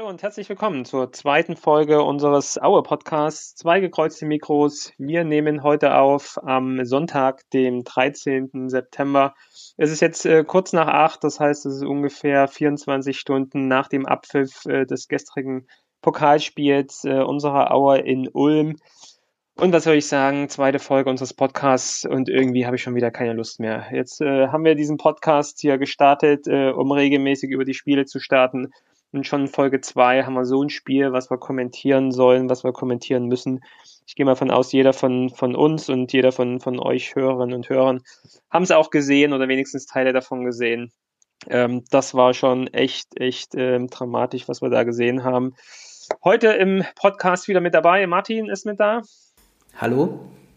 Hallo und herzlich willkommen zur zweiten Folge unseres Aue-Podcasts. Zwei gekreuzte Mikros. Wir nehmen heute auf am Sonntag, dem 13. September. Es ist jetzt kurz nach 8, das heißt, es ist ungefähr 24 Stunden nach dem Abpfiff des gestrigen Pokalspiels unserer Aue in Ulm. Und was soll ich sagen, zweite Folge unseres Podcasts und irgendwie habe ich schon wieder keine Lust mehr. Jetzt haben wir diesen Podcast hier gestartet, um regelmäßig über die Spiele zu starten. Und schon in Folge 2 haben wir so ein Spiel, was wir kommentieren sollen, was wir kommentieren müssen. Ich gehe mal von aus, jeder von uns und jeder von euch Hörerinnen und Hörern haben es auch gesehen oder wenigstens Teile davon gesehen. Das war schon echt dramatisch, was wir da gesehen haben. Heute im Podcast wieder mit dabei. Martin ist mit da. Hallo.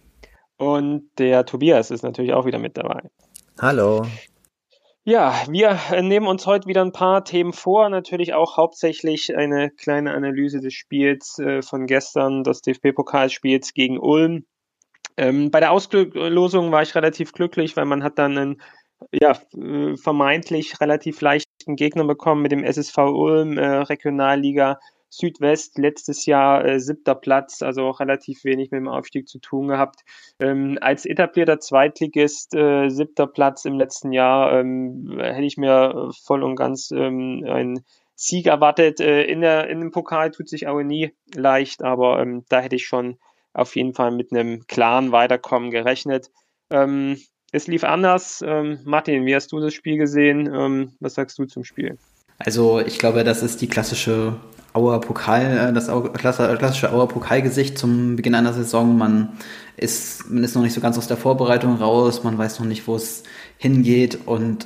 Und der Tobias ist natürlich auch wieder mit dabei. Hallo. Ja, wir nehmen uns heute wieder ein paar Themen vor, natürlich auch hauptsächlich eine kleine Analyse des Spiels von gestern, des DFB-Pokalspiels gegen Ulm. Bei der Auslosung war ich relativ glücklich, weil man hat dann einen vermeintlich relativ leichten Gegner bekommen mit dem SSV Ulm, Regionalliga Südwest, letztes Jahr 7. Platz, also auch relativ wenig mit dem Aufstieg zu tun gehabt. Als etablierter Zweitligist 7. Platz im letzten Jahr hätte ich mir voll und ganz einen Sieg erwartet. In dem Pokal tut sich auch nie leicht, aber da hätte ich schon auf jeden Fall mit einem klaren Weiterkommen gerechnet. Es lief anders. Martin, wie hast du das Spiel gesehen? Was sagst du zum Spiel? Also ich glaube, das ist die klassische Auer Pokal, klassische Auer Pokalgesicht zum Beginn einer Saison. Man ist noch nicht so ganz aus der Vorbereitung raus, man weiß noch nicht, wo es hingeht.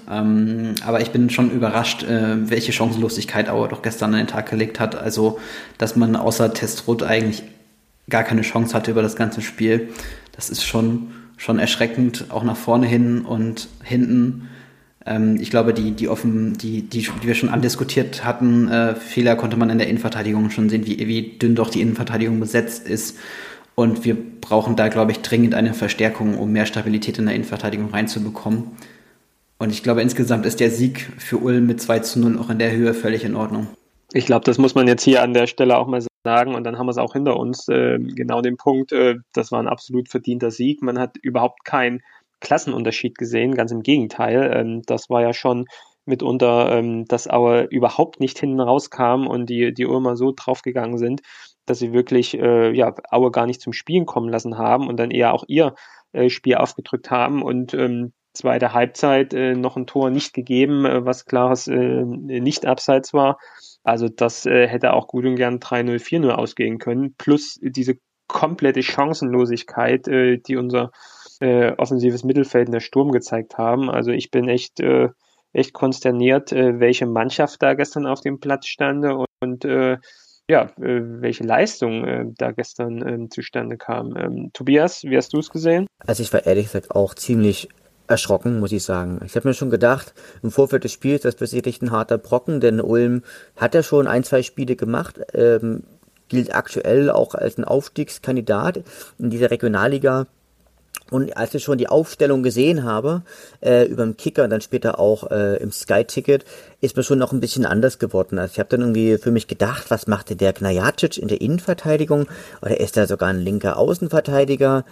Aber ich bin schon überrascht, welche Chancenlosigkeit Auer doch gestern an den Tag gelegt hat. Also, dass man außer Testrot eigentlich gar keine Chance hatte über das ganze Spiel. Das ist schon erschreckend, auch nach vorne hin und hinten. Ich glaube, die wir schon andiskutiert hatten, Fehler konnte man in der Innenverteidigung schon sehen, wie dünn doch die Innenverteidigung besetzt ist. Und wir brauchen da, glaube ich, dringend eine Verstärkung, um mehr Stabilität in der Innenverteidigung reinzubekommen. Und ich glaube, insgesamt ist der Sieg für Ulm mit 2:0 auch in der Höhe völlig in Ordnung. Ich glaube, das muss man jetzt hier an der Stelle auch mal sagen und dann haben wir es auch hinter uns. Genau den Punkt, das war ein absolut verdienter Sieg. Man hat überhaupt keinen Klassenunterschied gesehen, ganz im Gegenteil. Das war ja schon mitunter, dass Aue überhaupt nicht hinten rauskam und die Ulmer so draufgegangen sind, dass sie wirklich Aue gar nicht zum Spielen kommen lassen haben und dann eher auch ihr Spiel aufgedrückt haben und zweite Halbzeit noch ein Tor nicht gegeben, was klares nicht abseits war. Also das hätte auch gut und gern 3-0, 4-0 ausgehen können, plus diese komplette Chancenlosigkeit, die unser offensives Mittelfeld in der Sturm gezeigt haben. Also ich bin echt konsterniert, welche Mannschaft da gestern auf dem Platz stand und welche Leistung da gestern zustande kam. Tobias, wie hast du es gesehen? Also ich war ehrlich gesagt auch ziemlich erschrocken, muss ich sagen. Ich habe mir schon gedacht, im Vorfeld des Spiels, das wird sicherlich ein harter Brocken, denn Ulm hat ja schon 1-2 Spiele gemacht, gilt aktuell auch als ein Aufstiegskandidat in dieser Regionalliga. Und als ich schon die Aufstellung gesehen habe, über den Kicker und dann später auch im Sky-Ticket, ist mir schon noch ein bisschen anders geworden. Also ich habe dann irgendwie für mich gedacht, was macht denn der Gnajacic in der Innenverteidigung? Oder ist er sogar ein linker Außenverteidiger?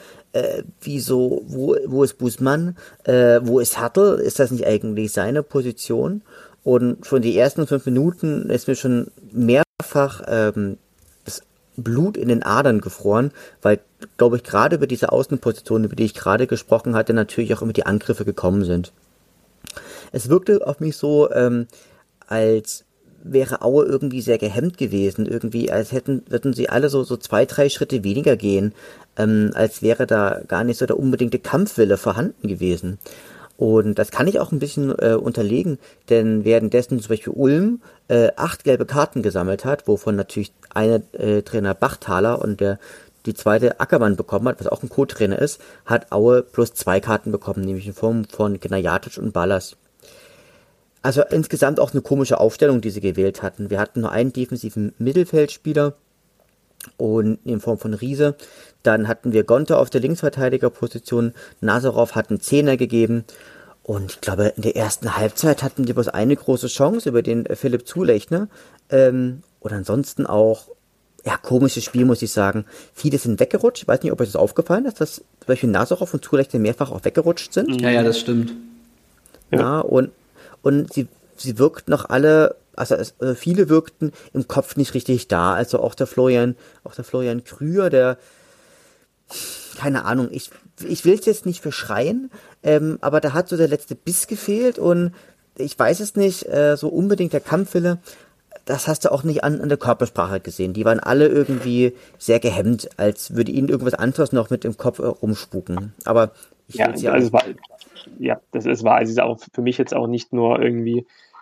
Wo ist Busmann? Wo ist Hartl? Ist das nicht eigentlich seine Position? Und schon die ersten 5 Minuten ist mir schon mehrfach das Blut in den Adern gefroren, weil, glaube ich, gerade über diese Außenposition, über die ich gerade gesprochen hatte, natürlich auch immer die Angriffe gekommen sind. Es wirkte auf mich so, als wäre Aue irgendwie sehr gehemmt gewesen, irgendwie, als würden sie alle so 2-3 Schritte weniger gehen, als wäre da gar nicht so der unbedingte Kampfwille vorhanden gewesen. Und das kann ich auch ein bisschen unterlegen, denn währenddessen zum Beispiel Ulm 8 gelbe Karten gesammelt hat, wovon natürlich eine Trainer Bachthaler und die zweite Ackermann bekommen hat, was auch ein Co-Trainer ist, hat Aue plus 2 Karten bekommen, nämlich in Form von Gnajacic und Ballas. Also insgesamt auch eine komische Aufstellung, die sie gewählt hatten. Wir hatten nur einen defensiven Mittelfeldspieler und in Form von Riese. Dann hatten wir Gonter auf der Linksverteidigerposition, Nazarov hat einen Zehner gegeben und ich glaube, in der ersten Halbzeit hatten die bloß eine große Chance über den Philipp Zulechner Und ansonsten auch, ja, komisches Spiel, muss ich sagen. Viele sind weggerutscht. Ich weiß nicht, ob euch das aufgefallen ist, dass zum Beispiel Nasarow und Zulechte mehrfach auch weggerutscht sind. Ja, das stimmt. Ja. Ja, und sie wirkten noch alle, viele wirkten im Kopf nicht richtig da. Also auch der Florian Krüger, der, keine Ahnung, ich will es jetzt nicht verschreien, aber da hat so der letzte Biss gefehlt und ich weiß es nicht, so unbedingt der Kampfwille, das hast du auch nicht an der Körpersprache gesehen. Die waren alle irgendwie sehr gehemmt, als würde ihnen irgendwas anderes noch mit im Kopf rumspuken. Aber ich will Ja, also es ist auch für mich jetzt auch nicht nur irgendwie,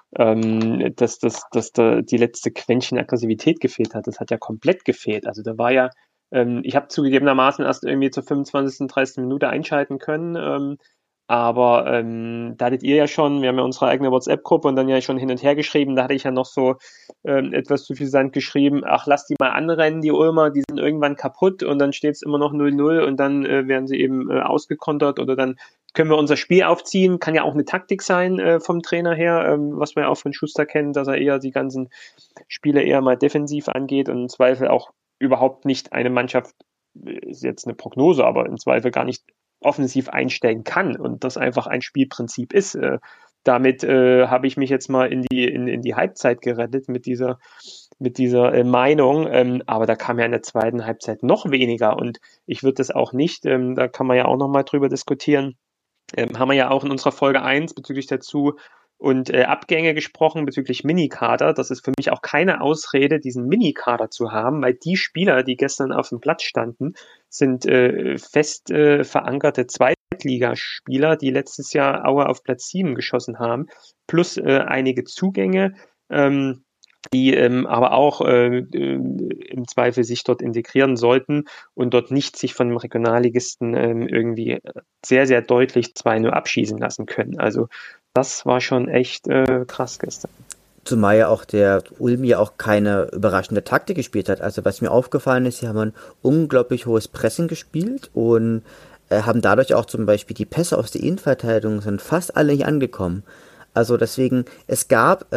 dass da die letzte Quäntchen Aggressivität gefehlt hat. Das hat ja komplett gefehlt. Also da war ja, ich habe zugegebenermaßen erst irgendwie zur 25., 30. Minute einschalten können, aber da hattet ihr ja schon, wir haben ja unsere eigene WhatsApp-Gruppe und dann ja schon hin und her geschrieben, da hatte ich ja noch so etwas zu viel Sand geschrieben, ach, lass die mal anrennen, die Ulmer, die sind irgendwann kaputt und dann steht es immer noch 0-0 und dann werden sie eben ausgekontert oder dann können wir unser Spiel aufziehen, kann ja auch eine Taktik sein vom Trainer her, was wir ja auch von Schuster kennen, dass er eher die ganzen Spiele eher mal defensiv angeht und im Zweifel auch überhaupt nicht eine Mannschaft, ist jetzt eine Prognose, aber im Zweifel gar nicht offensiv einstellen kann und das einfach ein Spielprinzip ist. Damit habe ich mich jetzt mal in die Halbzeit gerettet mit dieser Meinung, aber da kam ja in der zweiten Halbzeit noch weniger und ich würde das auch nicht, da kann man ja auch nochmal drüber diskutieren, haben wir ja auch in unserer Folge 1 bezüglich dazu und Abgänge gesprochen bezüglich Minikader. Das ist für mich auch keine Ausrede, diesen Minikader zu haben, weil die Spieler, die gestern auf dem Platz standen, sind fest verankerte Zweitligaspieler, die letztes Jahr Aue auf Platz 7 geschossen haben, plus einige Zugänge, die aber auch im Zweifel sich dort integrieren sollten und dort nicht sich von dem Regionalligisten irgendwie sehr, sehr deutlich 2-0 abschießen lassen können. Also das war schon echt krass gestern. Zumal ja auch der Ulm ja auch keine überraschende Taktik gespielt hat. Also was mir aufgefallen ist, sie haben ein unglaublich hohes Pressing gespielt und haben dadurch auch zum Beispiel die Pässe aus der Innenverteidigung sind fast alle nicht angekommen. Also deswegen, es gab,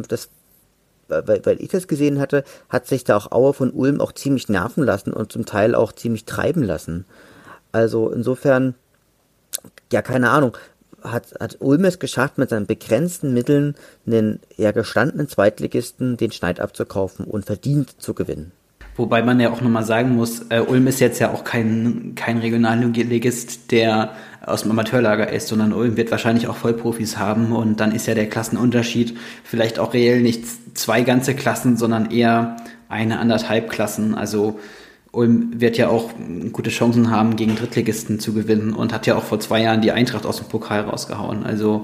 weil ich das gesehen hatte, hat sich da auch Aue von Ulm auch ziemlich nerven lassen und zum Teil auch ziemlich treiben lassen. Also insofern, ja, keine Ahnung, hat Ulm es geschafft, mit seinen begrenzten Mitteln einen eher gestandenen Zweitligisten den Schneid abzukaufen und verdient zu gewinnen. Wobei man ja auch nochmal sagen muss, Ulm ist jetzt ja auch kein Regionalligist, der aus dem Amateurlager ist, sondern Ulm wird wahrscheinlich auch Vollprofis haben und dann ist ja der Klassenunterschied vielleicht auch reell nicht 2 ganze Klassen, sondern eher 1,5 Klassen. Also Ulm wird ja auch gute Chancen haben, gegen Drittligisten zu gewinnen und hat ja auch vor 2 Jahren die Eintracht aus dem Pokal rausgehauen. Also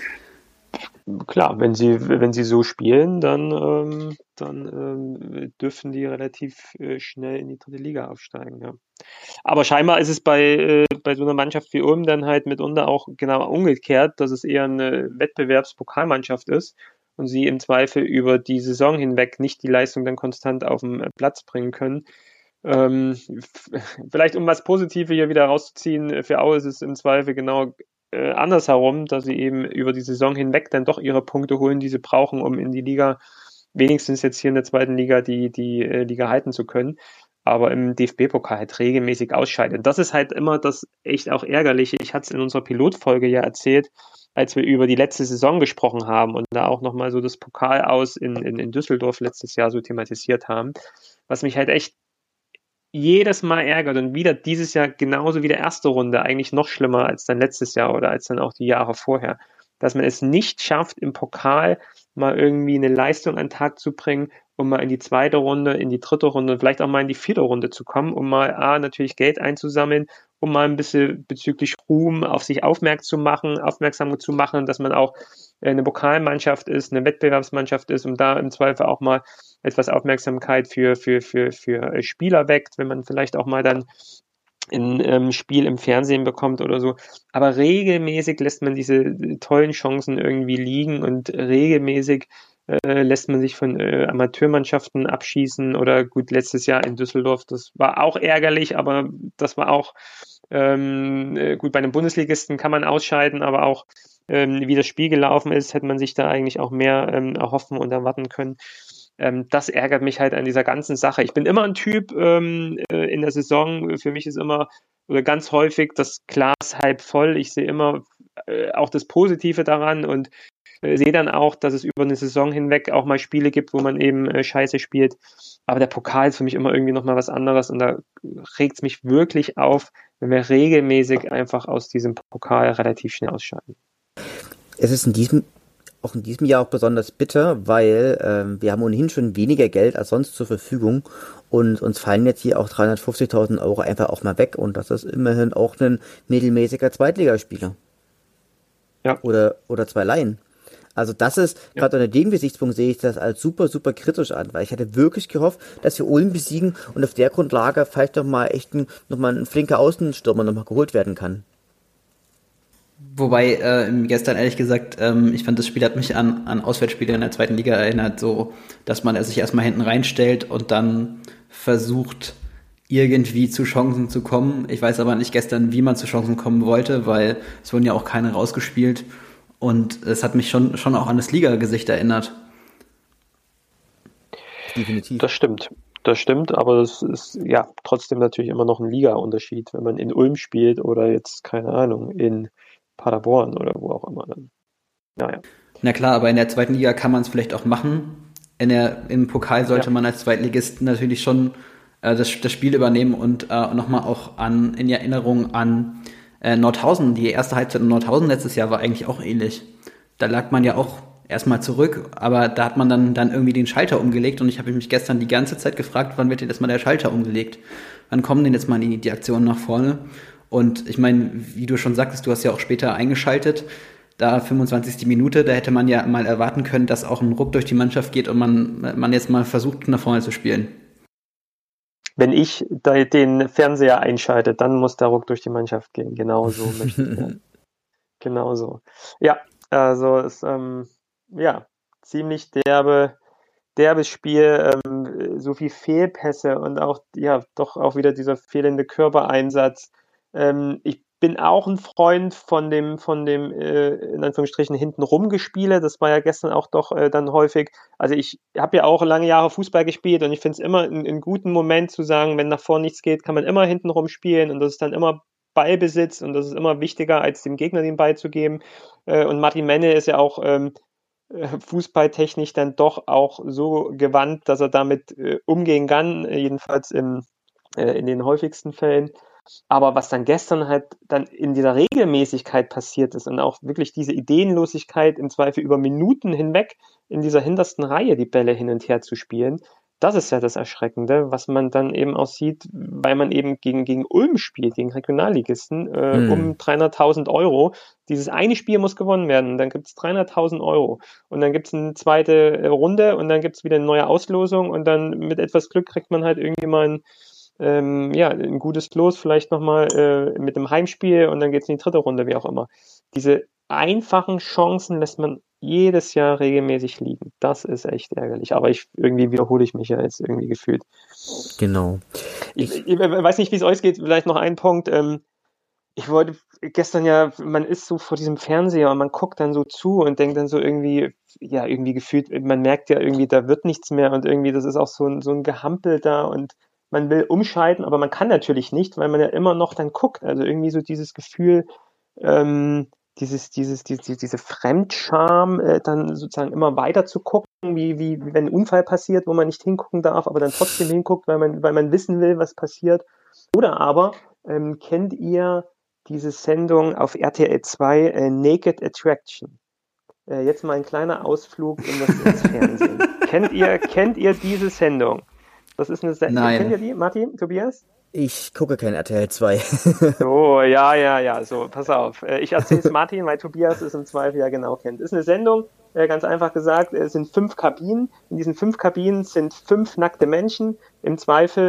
klar, wenn sie so spielen, dann dürfen die relativ schnell in die dritte Liga aufsteigen. Ja. Aber scheinbar ist es bei so einer Mannschaft wie Ulm dann halt mitunter auch genau umgekehrt, dass es eher eine Wettbewerbspokalmannschaft ist und sie im Zweifel über die Saison hinweg nicht die Leistung dann konstant auf den Platz bringen können. Vielleicht um was Positives hier wieder rauszuziehen, für Aue ist es im Zweifel genau andersherum, dass sie eben über die Saison hinweg dann doch ihre Punkte holen, die sie brauchen, um in die Liga, wenigstens jetzt hier in der zweiten Liga, die Liga halten zu können, aber im DFB-Pokal halt regelmäßig ausscheiden. Das ist halt immer das echt auch Ärgerliche. Ich hatte es in unserer Pilotfolge ja erzählt, als wir über die letzte Saison gesprochen haben und da auch nochmal so das Pokal aus in Düsseldorf letztes Jahr so thematisiert haben, was mich halt echt jedes Mal ärgert und wieder dieses Jahr genauso wie der erste Runde, eigentlich noch schlimmer als dann letztes Jahr oder als dann auch die Jahre vorher, dass man es nicht schafft, im Pokal mal irgendwie eine Leistung an den Tag zu bringen, um mal in die zweite Runde, in die dritte Runde und vielleicht auch mal in die vierte Runde zu kommen, um mal natürlich Geld einzusammeln, um mal ein bisschen bezüglich Ruhm auf sich aufmerksam zu machen, dass man auch eine Pokalmannschaft ist, eine Wettbewerbsmannschaft ist, um da im Zweifel auch mal etwas Aufmerksamkeit für Spieler weckt, wenn man vielleicht auch mal dann ein Spiel im Fernsehen bekommt oder so. Aber regelmäßig lässt man diese tollen Chancen irgendwie liegen und regelmäßig lässt man sich von Amateurmannschaften abschießen oder gut, letztes Jahr in Düsseldorf, das war auch ärgerlich, aber das war auch gut, bei einem Bundesligisten kann man ausscheiden, aber auch wie das Spiel gelaufen ist, hätte man sich da eigentlich auch mehr erhoffen und erwarten können. Das ärgert mich halt an dieser ganzen Sache. Ich bin immer ein Typ in der Saison, für mich ist immer oder ganz häufig das Glas halb voll. Ich sehe immer auch das Positive daran und sehe dann auch, dass es über eine Saison hinweg auch mal Spiele gibt, wo man eben scheiße spielt. Aber der Pokal ist für mich immer irgendwie nochmal was anderes und da regt es mich wirklich auf, wenn wir regelmäßig einfach aus diesem Pokal relativ schnell ausscheiden. Es ist auch in diesem Jahr auch besonders bitter, weil wir haben ohnehin schon weniger Geld als sonst zur Verfügung und uns fallen jetzt hier auch 350.000 Euro einfach auch mal weg und das ist immerhin auch ein mittelmäßiger Zweitligaspieler. Ja. Oder zwei Laien. Also das ist, gerade unter dem Gesichtspunkt sehe ich das als super, super kritisch an, weil ich hatte wirklich gehofft, dass wir Ulm besiegen und auf der Grundlage vielleicht nochmal ein flinker Außenstürmer nochmal geholt werden kann. Wobei, gestern ehrlich gesagt, ich fand, das Spiel hat mich an Auswärtsspiele in der zweiten Liga erinnert, so, dass man sich erstmal hinten reinstellt und dann versucht, irgendwie zu Chancen zu kommen. Ich weiß aber nicht gestern, wie man zu Chancen kommen wollte, weil es wurden ja auch keine rausgespielt. Und es hat mich schon auch an das Liga-Gesicht erinnert. Definitiv. Das stimmt, aber es ist ja trotzdem natürlich immer noch ein Liga-Unterschied, wenn man in Ulm spielt oder jetzt, keine Ahnung, in Paderborn oder wo auch immer. Dann. Naja. Na klar, aber in der zweiten Liga kann man es vielleicht auch machen. Im Pokal sollte man als Zweitligist natürlich schon das Spiel übernehmen und nochmal auch in Erinnerung an Nordhausen. Die erste Halbzeit in Nordhausen letztes Jahr war eigentlich auch ähnlich. Da lag man ja auch erstmal zurück, aber da hat man dann irgendwie den Schalter umgelegt und ich habe mich gestern die ganze Zeit gefragt, wann wird denn jetzt mal der Schalter umgelegt? Wann kommen denn jetzt mal die Aktionen nach vorne? Und ich meine, wie du schon sagtest, du hast ja auch später eingeschaltet, da 25. Minute, da hätte man ja mal erwarten können, dass auch ein Ruck durch die Mannschaft geht und man jetzt mal versucht, nach vorne zu spielen. Wenn ich den Fernseher einschalte, dann muss der Ruck durch die Mannschaft gehen. Genauso möchte ich das. Genauso. Ja, also es ziemlich derbes Spiel, so viel Fehlpässe und auch doch auch wieder dieser fehlende Körpereinsatz. Ich bin auch ein Freund von dem in Anführungsstrichen hinten rumgespiele. Das war ja gestern auch doch dann häufig. Also ich habe ja auch lange Jahre Fußball gespielt und ich finde es immer einen guten Moment zu sagen, wenn nach vorne nichts geht, kann man immer hinten rumspielen und das ist dann immer Ballbesitz und das ist immer wichtiger, als dem Gegner den Ball zu geben. Und Martin Menne ist ja auch fußballtechnisch dann doch auch so gewandt, dass er damit umgehen kann, jedenfalls in den häufigsten Fällen. Aber was dann gestern halt dann in dieser Regelmäßigkeit passiert ist und auch wirklich diese Ideenlosigkeit im Zweifel über Minuten hinweg in dieser hintersten Reihe die Bälle hin und her zu spielen, das ist ja das Erschreckende, was man dann eben auch sieht, weil man eben gegen Ulm spielt, gegen Regionalligisten, um 300.000 Euro. Dieses eine Spiel muss gewonnen werden, dann gibt es 300.000 Euro und dann gibt es eine zweite Runde und dann gibt es wieder eine neue Auslosung und dann mit etwas Glück kriegt man halt irgendwie mal ein gutes Los, vielleicht nochmal mit dem Heimspiel und dann geht es in die dritte Runde, wie auch immer. Diese einfachen Chancen lässt man jedes Jahr regelmäßig liegen. Das ist echt ärgerlich. Aber irgendwie wiederhole ich mich ja jetzt irgendwie gefühlt. Genau. Ich weiß nicht, wie es euch geht. Vielleicht noch ein Punkt. Ich wollte gestern man ist so vor diesem Fernseher und man guckt dann so zu und denkt dann so irgendwie gefühlt, man merkt ja irgendwie, da wird nichts mehr und irgendwie, das ist auch so ein Gehampel da und man will umschalten, aber man kann natürlich nicht, weil man ja immer noch dann guckt. Also irgendwie so dieses Gefühl, diese Fremdscham, dann sozusagen immer weiter zu gucken, wie wenn ein Unfall passiert, wo man nicht hingucken darf, aber dann trotzdem hinguckt, weil man wissen will, was passiert. Oder aber, kennt ihr diese Sendung auf RTL 2, Naked Attraction? Jetzt mal ein kleiner Ausflug ins Fernsehen. Kennt ihr diese Sendung? Das ist eine Sendung. Nein. Kennt ihr die, Martin, Tobias? Ich gucke kein RTL 2. Oh, ja, so, pass auf. Ich erzähle es Martin, weil Tobias es im Zweifel ja genau kennt. Ist eine Sendung, ganz einfach gesagt, es sind 5 Kabinen. In diesen 5 Kabinen sind 5 nackte Menschen. Im Zweifel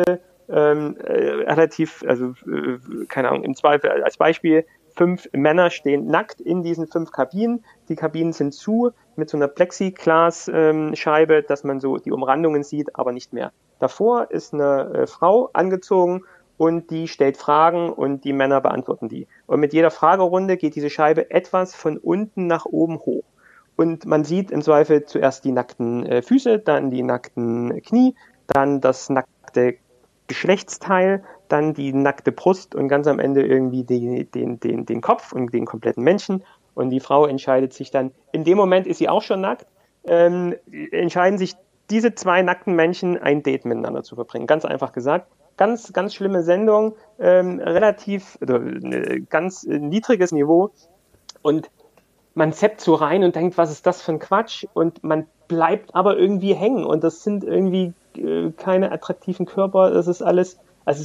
keine Ahnung, im Zweifel als Beispiel 5 Männer stehen nackt in diesen 5 Kabinen. Die Kabinen sind zu mit so einer Plexiglas-Scheibe, dass man so die Umrandungen sieht, aber nicht mehr. Davor ist eine Frau angezogen und die stellt Fragen und die Männer beantworten die. Und mit jeder Fragerunde geht diese Scheibe etwas von unten nach oben hoch. und man sieht im Zweifel zuerst die nackten Füße, dann die nackten Knie, dann das nackte Geschlechtsteil, dann die nackte Brust und ganz am Ende irgendwie den Kopf und den kompletten Menschen. Und die Frau entscheidet sich dann, in dem Moment ist sie auch schon nackt, entscheiden sich diese zwei nackten Menschen ein Date miteinander zu verbringen. Ganz einfach gesagt. Ganz, ganz schlimme Sendung, ganz niedriges Niveau. Und man zappt so rein und denkt, was ist das für ein Quatsch? Und man bleibt aber irgendwie hängen. Und das sind irgendwie keine attraktiven Körper. Das ist alles, also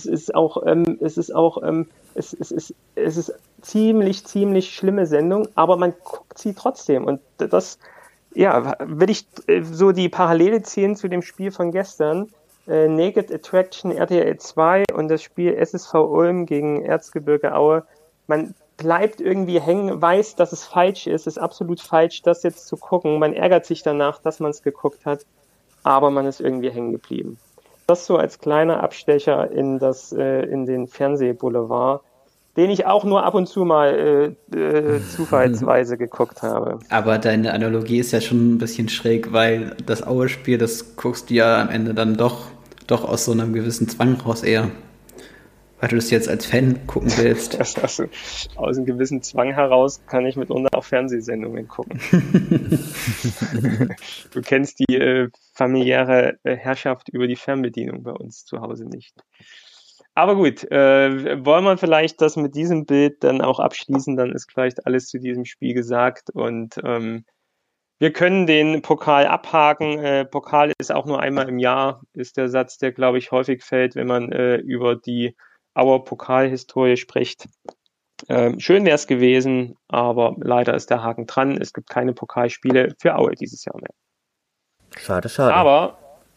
es ist ziemlich schlimme Sendung, aber man guckt sie trotzdem. Und das, ja, will ich so die Parallele ziehen zu dem Spiel von gestern. Naked Attraction RTL 2 und das Spiel SSV Ulm gegen Erzgebirge Aue. Man bleibt irgendwie hängen, weiß, dass es falsch ist absolut falsch, das jetzt zu gucken. Man ärgert sich danach, dass man es geguckt hat, aber man ist irgendwie hängen geblieben. Das so als kleiner Abstecher in den Fernsehboulevard, den ich auch nur ab und zu mal zufallsweise geguckt habe. Aber deine Analogie ist ja schon ein bisschen schräg, weil das Aue-Spiel, das guckst du ja am Ende dann doch aus so einem gewissen Zwang raus eher. Weil du das jetzt als Fan gucken willst. Also, aus einem gewissen Zwang heraus kann ich mitunter auch Fernsehsendungen gucken. Du kennst die familiäre Herrschaft über die Fernbedienung bei uns zu Hause nicht. Aber gut, wollen wir vielleicht das mit diesem Bild dann auch abschließen, dann ist vielleicht alles zu diesem Spiel gesagt und wir können den Pokal abhaken. Pokal ist auch nur einmal im Jahr, ist der Satz, der, glaube ich, häufig fällt, wenn man über die Auer Pokalhistorie spricht. Schön wäre es gewesen, aber leider ist der Haken dran. Es gibt keine Pokalspiele für Aue dieses Jahr mehr. Schade. Aber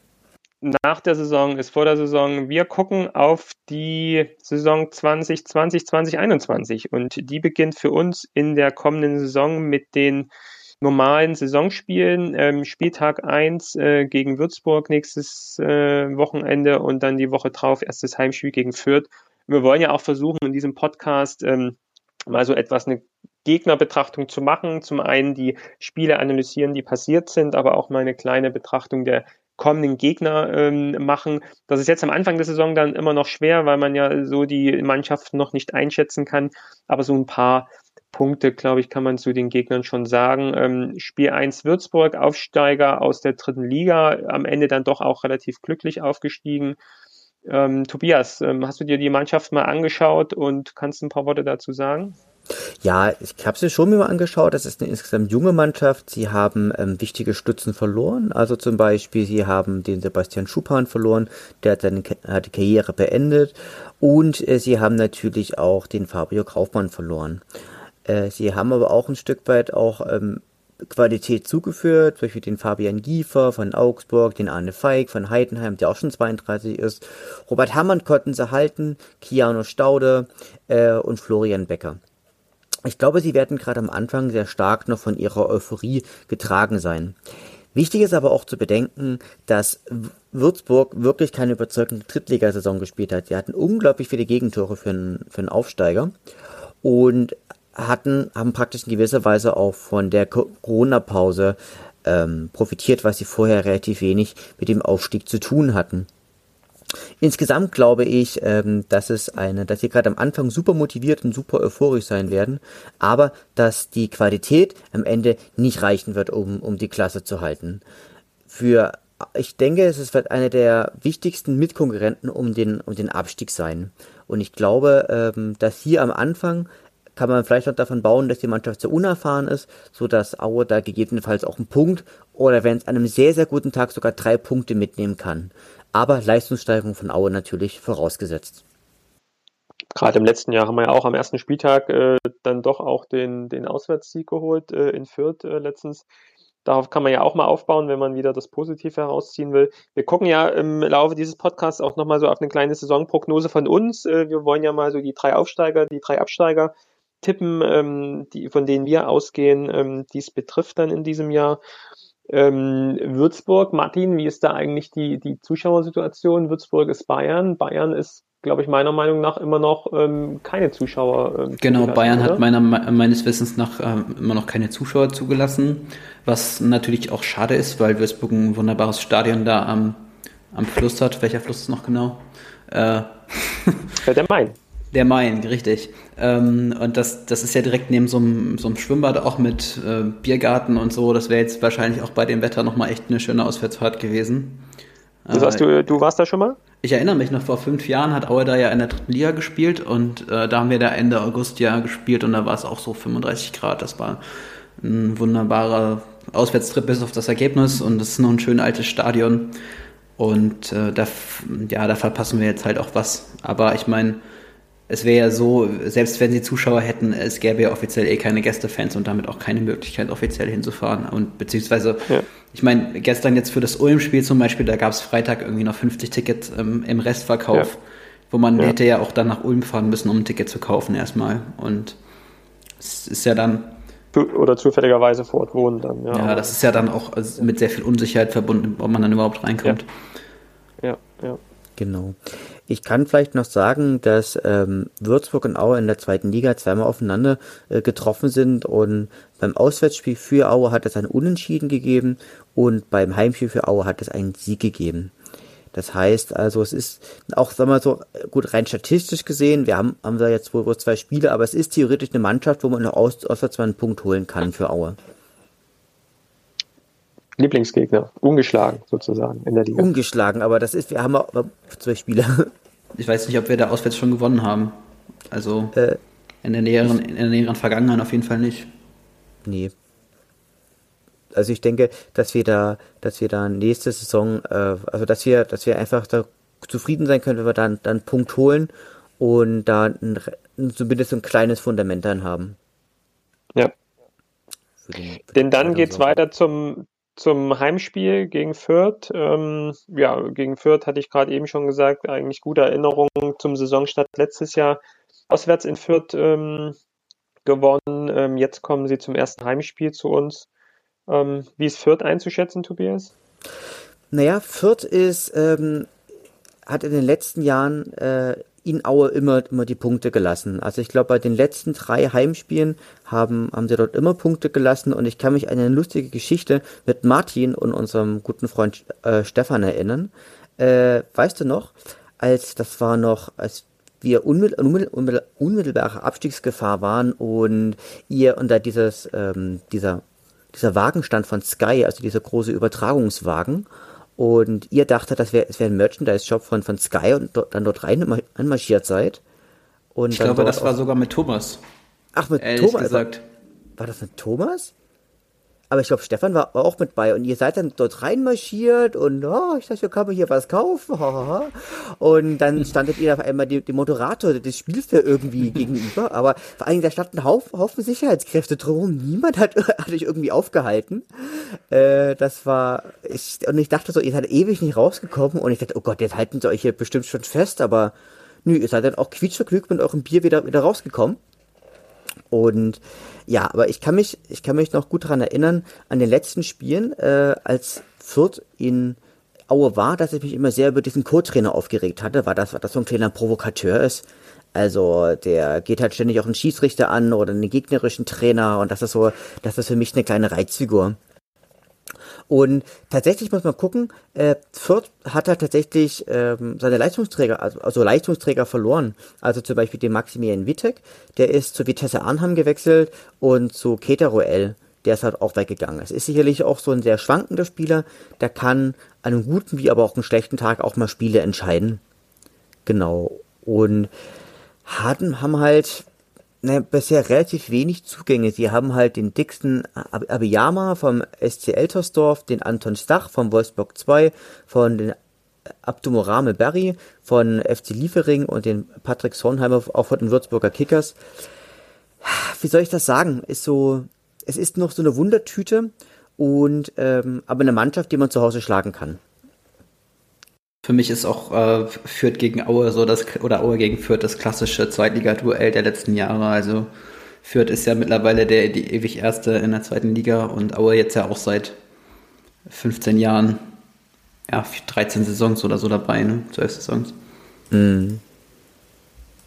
nach der Saison ist vor der Saison. Wir gucken auf die Saison 2020, 2021 und die beginnt für uns in der kommenden Saison mit den normalen Saisonspielen. Spieltag 1 gegen Würzburg nächstes Wochenende und dann die Woche drauf erstes Heimspiel gegen Fürth. Wir wollen ja auch versuchen, in diesem Podcast mal so etwas eine Gegnerbetrachtung zu machen. Zum einen die Spiele analysieren, die passiert sind, aber auch mal eine kleine Betrachtung der kommenden Gegner machen. Das ist jetzt am Anfang der Saison dann immer noch schwer, weil man ja so die Mannschaften noch nicht einschätzen kann. Aber so ein paar Punkte, glaube ich, kann man zu den Gegnern schon sagen. Spiel 1 Würzburg, Aufsteiger aus der 3. Liga, am Ende dann doch auch relativ glücklich aufgestiegen. Tobias, hast du dir die Mannschaft mal angeschaut und kannst ein paar Worte dazu sagen? Ja, ich habe sie schon mir mal angeschaut. Das ist eine insgesamt junge Mannschaft. Sie haben wichtige Stützen verloren. Also zum Beispiel, sie haben den Sebastian Schuppan verloren. Der hat die Karriere beendet. Und sie haben natürlich auch den Fabio Kaufmann verloren. Sie haben aber auch ein Stück weit auch Qualität zugeführt, zum Beispiel den Fabian Giefer von Augsburg, den Arne Feig von Heidenheim, der auch schon 32 ist. Robert Hamann konnten sie halten, Kiano Staude und Florian Becker. Ich glaube, sie werden gerade am Anfang sehr stark noch von ihrer Euphorie getragen sein. Wichtig ist aber auch zu bedenken, dass Würzburg wirklich keine überzeugende Drittligasaison gespielt hat. Sie hatten unglaublich viele Gegentore für einen Aufsteiger und haben praktisch in gewisser Weise auch von der Corona-Pause profitiert, was sie vorher relativ wenig mit dem Aufstieg zu tun hatten. Insgesamt glaube ich, dass sie gerade am Anfang super motiviert und super euphorisch sein werden, aber dass die Qualität am Ende nicht reichen wird, um die Klasse zu halten. Ich denke, es wird einer der wichtigsten Mitkonkurrenten um den Abstieg sein. Und ich glaube, dass hier am Anfang kann man vielleicht noch davon bauen, dass die Mannschaft sehr unerfahren ist, so dass Aue da gegebenenfalls auch einen Punkt oder wenn es an einem sehr, sehr guten Tag sogar 3 Punkte mitnehmen kann. Aber Leistungssteigerung von Aue natürlich vorausgesetzt. Gerade im letzten Jahr haben wir ja auch am ersten Spieltag dann doch auch den Auswärtssieg geholt in Fürth letztens. Darauf kann man ja auch mal aufbauen, wenn man wieder das Positive herausziehen will. Wir gucken ja im Laufe dieses Podcasts auch nochmal so auf eine kleine Saisonprognose von uns. Wir wollen ja mal so die 3 Aufsteiger, die 3 Absteiger tippen, von denen wir ausgehen, die es betrifft dann in diesem Jahr. Würzburg, Martin, wie ist da eigentlich die Zuschauersituation? Würzburg ist Bayern. Bayern ist glaube ich, meiner Meinung nach immer noch keine Zuschauer Genau, Bayern oder? hat meines Wissens nach immer noch keine Zuschauer zugelassen, was natürlich auch schade ist, weil Würzburg ein wunderbares Stadion da am Fluss hat. Welcher Fluss ist noch genau? Der Main. Der Main, richtig. Und das ist ja direkt neben so einem Schwimmbad auch mit Biergarten und so. Das wäre jetzt wahrscheinlich auch bei dem Wetter nochmal echt eine schöne Auswärtsfahrt gewesen. Das heißt, du warst da schon mal? Ich erinnere mich noch, vor 5 Jahren hat Aue da ja in der 3. Liga gespielt und da haben wir da Ende August ja gespielt und da war es auch so 35 Grad. Das war ein wunderbarer Auswärtstrip bis auf das Ergebnis und es ist noch ein schön altes Stadion und da verpassen wir jetzt halt auch was. Aber ich meine, es wäre ja so, selbst wenn sie Zuschauer hätten, es gäbe ja offiziell keine Gästefans und damit auch keine Möglichkeit, offiziell hinzufahren. Und beziehungsweise, Ich meine, gestern jetzt für das Ulm-Spiel zum Beispiel, da gab es Freitag irgendwie noch 50 Tickets im Restverkauf, wo man hätte ja auch dann nach Ulm fahren müssen, um ein Ticket zu kaufen erstmal. Und es ist ja dann... Oder zufälligerweise vor Ort wohnen dann. Ja, das ist ja dann auch mit sehr viel Unsicherheit verbunden, ob man dann überhaupt reinkommt. Ja. Genau. Ich kann vielleicht noch sagen, dass Würzburg und Aue in der 2. Liga zweimal aufeinander getroffen sind und beim Auswärtsspiel für Aue hat es ein Unentschieden gegeben und beim Heimspiel für Aue hat es einen Sieg gegeben. Das heißt also, es ist auch, sagen wir mal so, gut, rein statistisch gesehen, wir haben da jetzt wohl 2 Spiele, aber es ist theoretisch eine Mannschaft, wo man noch auswärts mal einen Punkt holen kann für Aue. Lieblingsgegner, ungeschlagen sozusagen in der Liga. Ungeschlagen, aber wir haben auch 2 Spiele. Ich weiß nicht, ob wir da auswärts schon gewonnen haben. Also in der näheren Vergangenheit auf jeden Fall nicht. Nee. Also ich denke, dass wir da nächste Saison, dass wir einfach da zufrieden sein können, wenn wir dann einen Punkt holen und da zumindest ein kleines Fundament dann haben. Ja. Denn dann geht's weiter zum Heimspiel gegen Fürth. Gegen Fürth hatte ich gerade eben schon gesagt, eigentlich gute Erinnerungen zum Saisonstart letztes Jahr. Auswärts in Fürth gewonnen. Jetzt kommen sie zum ersten Heimspiel zu uns. Wie ist Fürth einzuschätzen, Tobias? Naja, Fürth hat in den letzten Jahren in Aue immer die Punkte gelassen. Also ich glaube, bei den letzten 3 Heimspielen haben sie dort immer Punkte gelassen und ich kann mich an eine lustige Geschichte mit Martin und unserem guten Freund Stefan erinnern. Weißt du noch, als wir unmittelbare Abstiegsgefahr waren und da dieser Wagen stand von Sky, also dieser große Übertragungswagen, und ihr dachtet, es wäre ein Merchandise-Shop von Sky und dann dort rein anmarschiert seid. Und ich glaube, das war sogar mit Thomas. Ach, mit Thomas? Gesagt. War das mit Thomas? Aber ich glaube, Stefan war auch mit bei und ihr seid dann dort reinmarschiert und ich dachte, kann man hier was kaufen? Und dann standet ihr auf einmal dem Moderator des Spiels da irgendwie gegenüber, aber vor allem da standen ein Haufen Sicherheitskräfte drumherum. Niemand hat euch irgendwie aufgehalten. Und ich dachte so, ihr seid ewig nicht rausgekommen und ich dachte, oh Gott, jetzt halten sie euch hier bestimmt schon fest, aber nö, ihr seid dann auch quietschvergnügt mit eurem Bier wieder rausgekommen. Und ja, aber ich kann mich noch gut daran erinnern, an den letzten Spielen, als Fürth in Aue war, dass ich mich immer sehr über diesen Co-Trainer aufgeregt hatte, weil das so ein kleiner Provokateur ist. Also der geht halt ständig auch einen Schiedsrichter an oder einen gegnerischen Trainer und das ist für mich eine kleine Reizfigur. Und tatsächlich muss man gucken, Fürth hat halt tatsächlich seine Leistungsträger, also Leistungsträger verloren. Also zum Beispiel den Maximilian Wittek, der ist zu Vitesse Arnhem gewechselt und zu Keteroel, der ist halt auch weggegangen. Es ist sicherlich auch so ein sehr schwankender Spieler, der kann an einem guten wie aber auch einem schlechten Tag auch mal Spiele entscheiden. Genau. Und haben halt bisher relativ wenig Zugänge. Sie haben halt den Dixon Abiyama vom SC Eltersdorf, den Anton Stach vom Wolfsburg 2, von den Abdumorame Berry von FC Liefering und den Patrick Sornheimer auch von den Würzburger Kickers. Wie soll ich das sagen? Es ist noch so eine Wundertüte und aber eine Mannschaft, die man zu Hause schlagen kann. Für mich ist auch Fürth gegen Aue oder Aue gegen Fürth das klassische Zweitliga-Duell der letzten Jahre. Also Fürth ist ja mittlerweile die ewig Erste in der 2. Liga und Aue jetzt ja auch seit 15 Jahren, 13 Saisons oder so dabei, 12 Saisons. Mhm.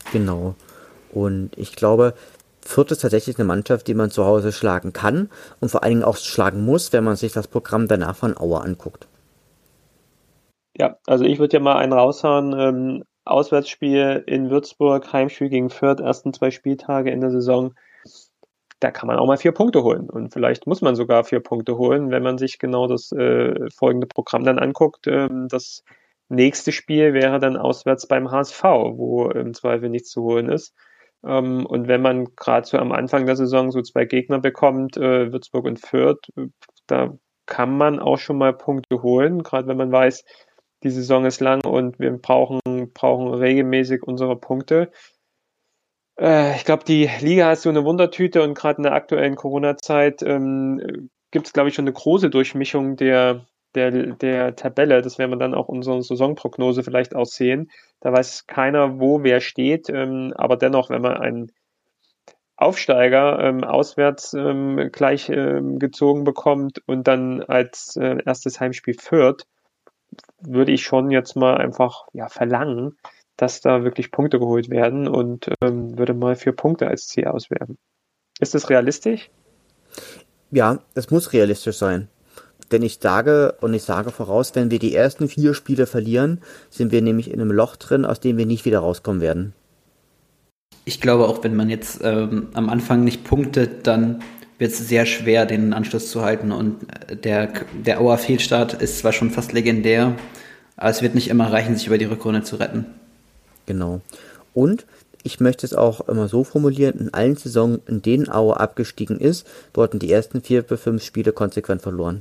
Genau. Und ich glaube, Fürth ist tatsächlich eine Mannschaft, die man zu Hause schlagen kann und vor allen Dingen auch schlagen muss, wenn man sich das Programm danach von Aue anguckt. Ja, also ich würde ja mal einen raushauen. Auswärtsspiel in Würzburg, Heimspiel gegen Fürth, ersten 2 Spieltage in der Saison. Da kann man auch mal 4 Punkte holen. Und vielleicht muss man sogar 4 Punkte holen, wenn man sich genau das folgende Programm dann anguckt. Das nächste Spiel wäre dann auswärts beim HSV, wo im Zweifel nichts zu holen ist. Und wenn man gerade so am Anfang der Saison so 2 Gegner bekommt, Würzburg und Fürth, da kann man auch schon mal Punkte holen, gerade wenn man weiß, die Saison ist lang und wir brauchen regelmäßig unsere Punkte. Ich glaube, die Liga ist so eine Wundertüte und gerade in der aktuellen Corona-Zeit gibt es, glaube ich, schon eine große Durchmischung der Tabelle. Das werden wir dann auch in unserer Saisonprognose vielleicht auch sehen. Da weiß keiner, wo wer steht. Aber dennoch, wenn man einen Aufsteiger auswärts gleich gezogen bekommt und dann als erstes Heimspiel führt, würde ich schon jetzt mal einfach verlangen, dass da wirklich Punkte geholt werden und würde mal 4 Punkte als Ziel auswerfen. Ist das realistisch? Ja, es muss realistisch sein. Denn ich sage voraus, wenn wir die ersten 4 Spiele verlieren, sind wir nämlich in einem Loch drin, aus dem wir nicht wieder rauskommen werden. Ich glaube, auch wenn man jetzt am Anfang nicht punktet, dann wird es sehr schwer, den Anschluss zu halten. Und der Auer Fehlstart ist zwar schon fast legendär, aber es wird nicht immer reichen, sich über die Rückrunde zu retten. Genau. Und ich möchte es auch immer so formulieren, in allen Saisonen, in denen Aue abgestiegen ist, wurden die ersten 4 bis 5 Spiele konsequent verloren.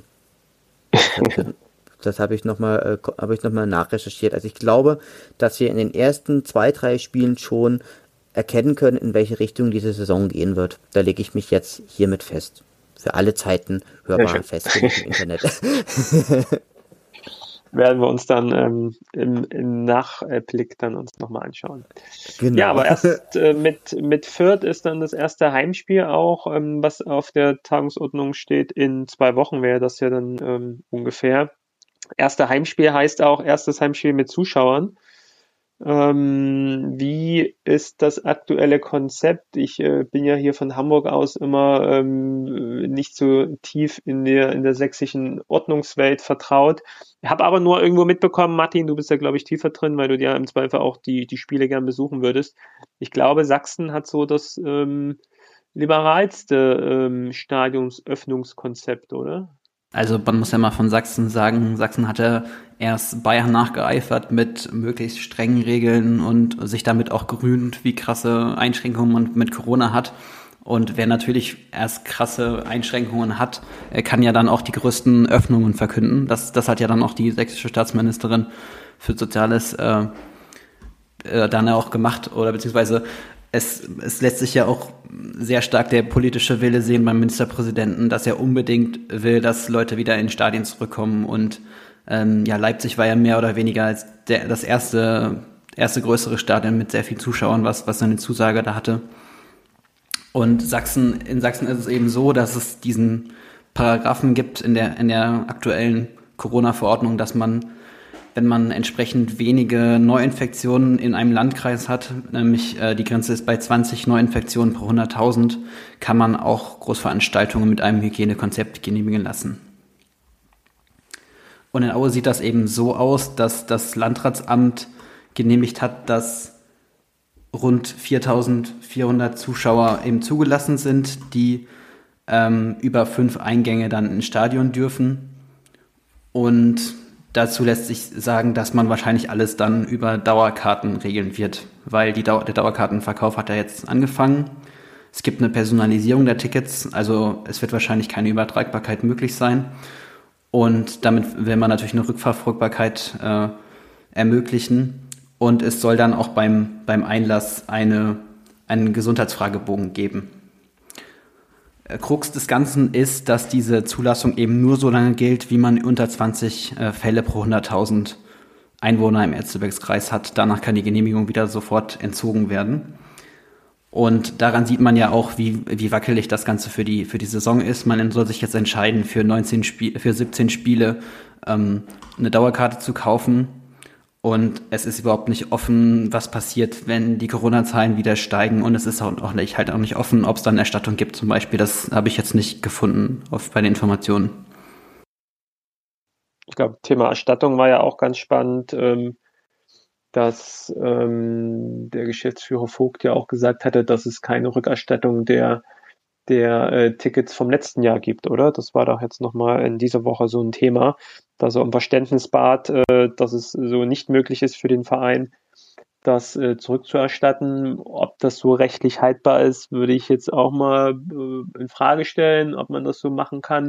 Das habe ich nochmal nachrecherchiert. Also ich glaube, dass wir in den ersten 2, 3 Spielen schon erkennen können, in welche Richtung diese Saison gehen wird. Da lege ich mich jetzt hiermit fest. Für alle Zeiten hörbar fest im Internet. Werden wir uns dann im Nachblick dann uns nochmal anschauen. Genau. Ja, aber erst mit Fürth ist dann das erste Heimspiel auch, was auf der Tagungsordnung steht. In 2 Wochen wäre das ja dann ungefähr. Erste Heimspiel heißt auch erstes Heimspiel mit Zuschauern. Wie ist das aktuelle Konzept? Ich bin ja hier von Hamburg aus immer nicht so tief in der sächsischen Ordnungswelt vertraut. Habe aber nur irgendwo mitbekommen, Martin, du bist ja, glaube ich, tiefer drin, weil du dir im Zweifel auch die Spiele gern besuchen würdest. Ich glaube, Sachsen hat so das liberalste Stadionsöffnungskonzept, oder? Also man muss ja mal von Sachsen sagen, Sachsen hatte erst Bayern nachgeeifert mit möglichst strengen Regeln und sich damit auch gerühmt, wie krasse Einschränkungen man mit Corona hat. Und wer natürlich erst krasse Einschränkungen hat, kann ja dann auch die größten Öffnungen verkünden. Das hat ja dann auch die sächsische Staatsministerin für Soziales dann auch gemacht, oder beziehungsweise es lässt sich ja auch sehr stark der politische Wille sehen beim Ministerpräsidenten, dass er unbedingt will, dass Leute wieder in Stadien zurückkommen. Und Leipzig war ja mehr oder weniger als das erste größere Stadion mit sehr vielen Zuschauern, was seine Zusage da hatte. Und in Sachsen ist es eben so, dass es diesen Paragraphen gibt in der aktuellen Corona-Verordnung, dass man, wenn man entsprechend wenige Neuinfektionen in einem Landkreis hat, nämlich die Grenze ist bei 20 Neuinfektionen pro 100.000, kann man auch Großveranstaltungen mit einem Hygienekonzept genehmigen lassen. Und in Aue sieht das eben so aus, dass das Landratsamt genehmigt hat, dass rund 4.400 Zuschauer eben zugelassen sind, die über 5 Eingänge dann ins Stadion dürfen. Und dazu lässt sich sagen, dass man wahrscheinlich alles dann über Dauerkarten regeln wird, weil der Dauerkartenverkauf hat ja jetzt angefangen. Es gibt eine Personalisierung der Tickets, also es wird wahrscheinlich keine Übertragbarkeit möglich sein. Und damit will man natürlich eine Rückverfolgbarkeit ermöglichen. Und es soll dann auch beim Einlass einen Gesundheitsfragebogen geben. Krux des Ganzen ist, dass diese Zulassung eben nur so lange gilt, wie man unter 20 Fälle pro 100.000 Einwohner im Erzgebirgskreis hat. Danach kann die Genehmigung wieder sofort entzogen werden. Und daran sieht man ja auch, wie wackelig das Ganze für die Saison ist. Man soll sich jetzt entscheiden, für 17 Spiele eine Dauerkarte zu kaufen. Und es ist überhaupt nicht offen, was passiert, wenn die Corona-Zahlen wieder steigen. Und es ist auch nicht offen, ob es dann Erstattung gibt zum Beispiel. Das habe ich jetzt nicht gefunden bei den Informationen. Ich glaube, Thema Erstattung war ja auch ganz spannend, dass der Geschäftsführer Vogt ja auch gesagt hatte, dass es keine Rückerstattung der Tickets vom letzten Jahr gibt, oder? Das war doch jetzt nochmal in dieser Woche so ein Thema, dass er um Verständnis bat, dass es so nicht möglich ist für den Verein, das zurückzuerstatten. Ob das so rechtlich haltbar ist, würde ich jetzt auch mal in Frage stellen, ob man das so machen kann.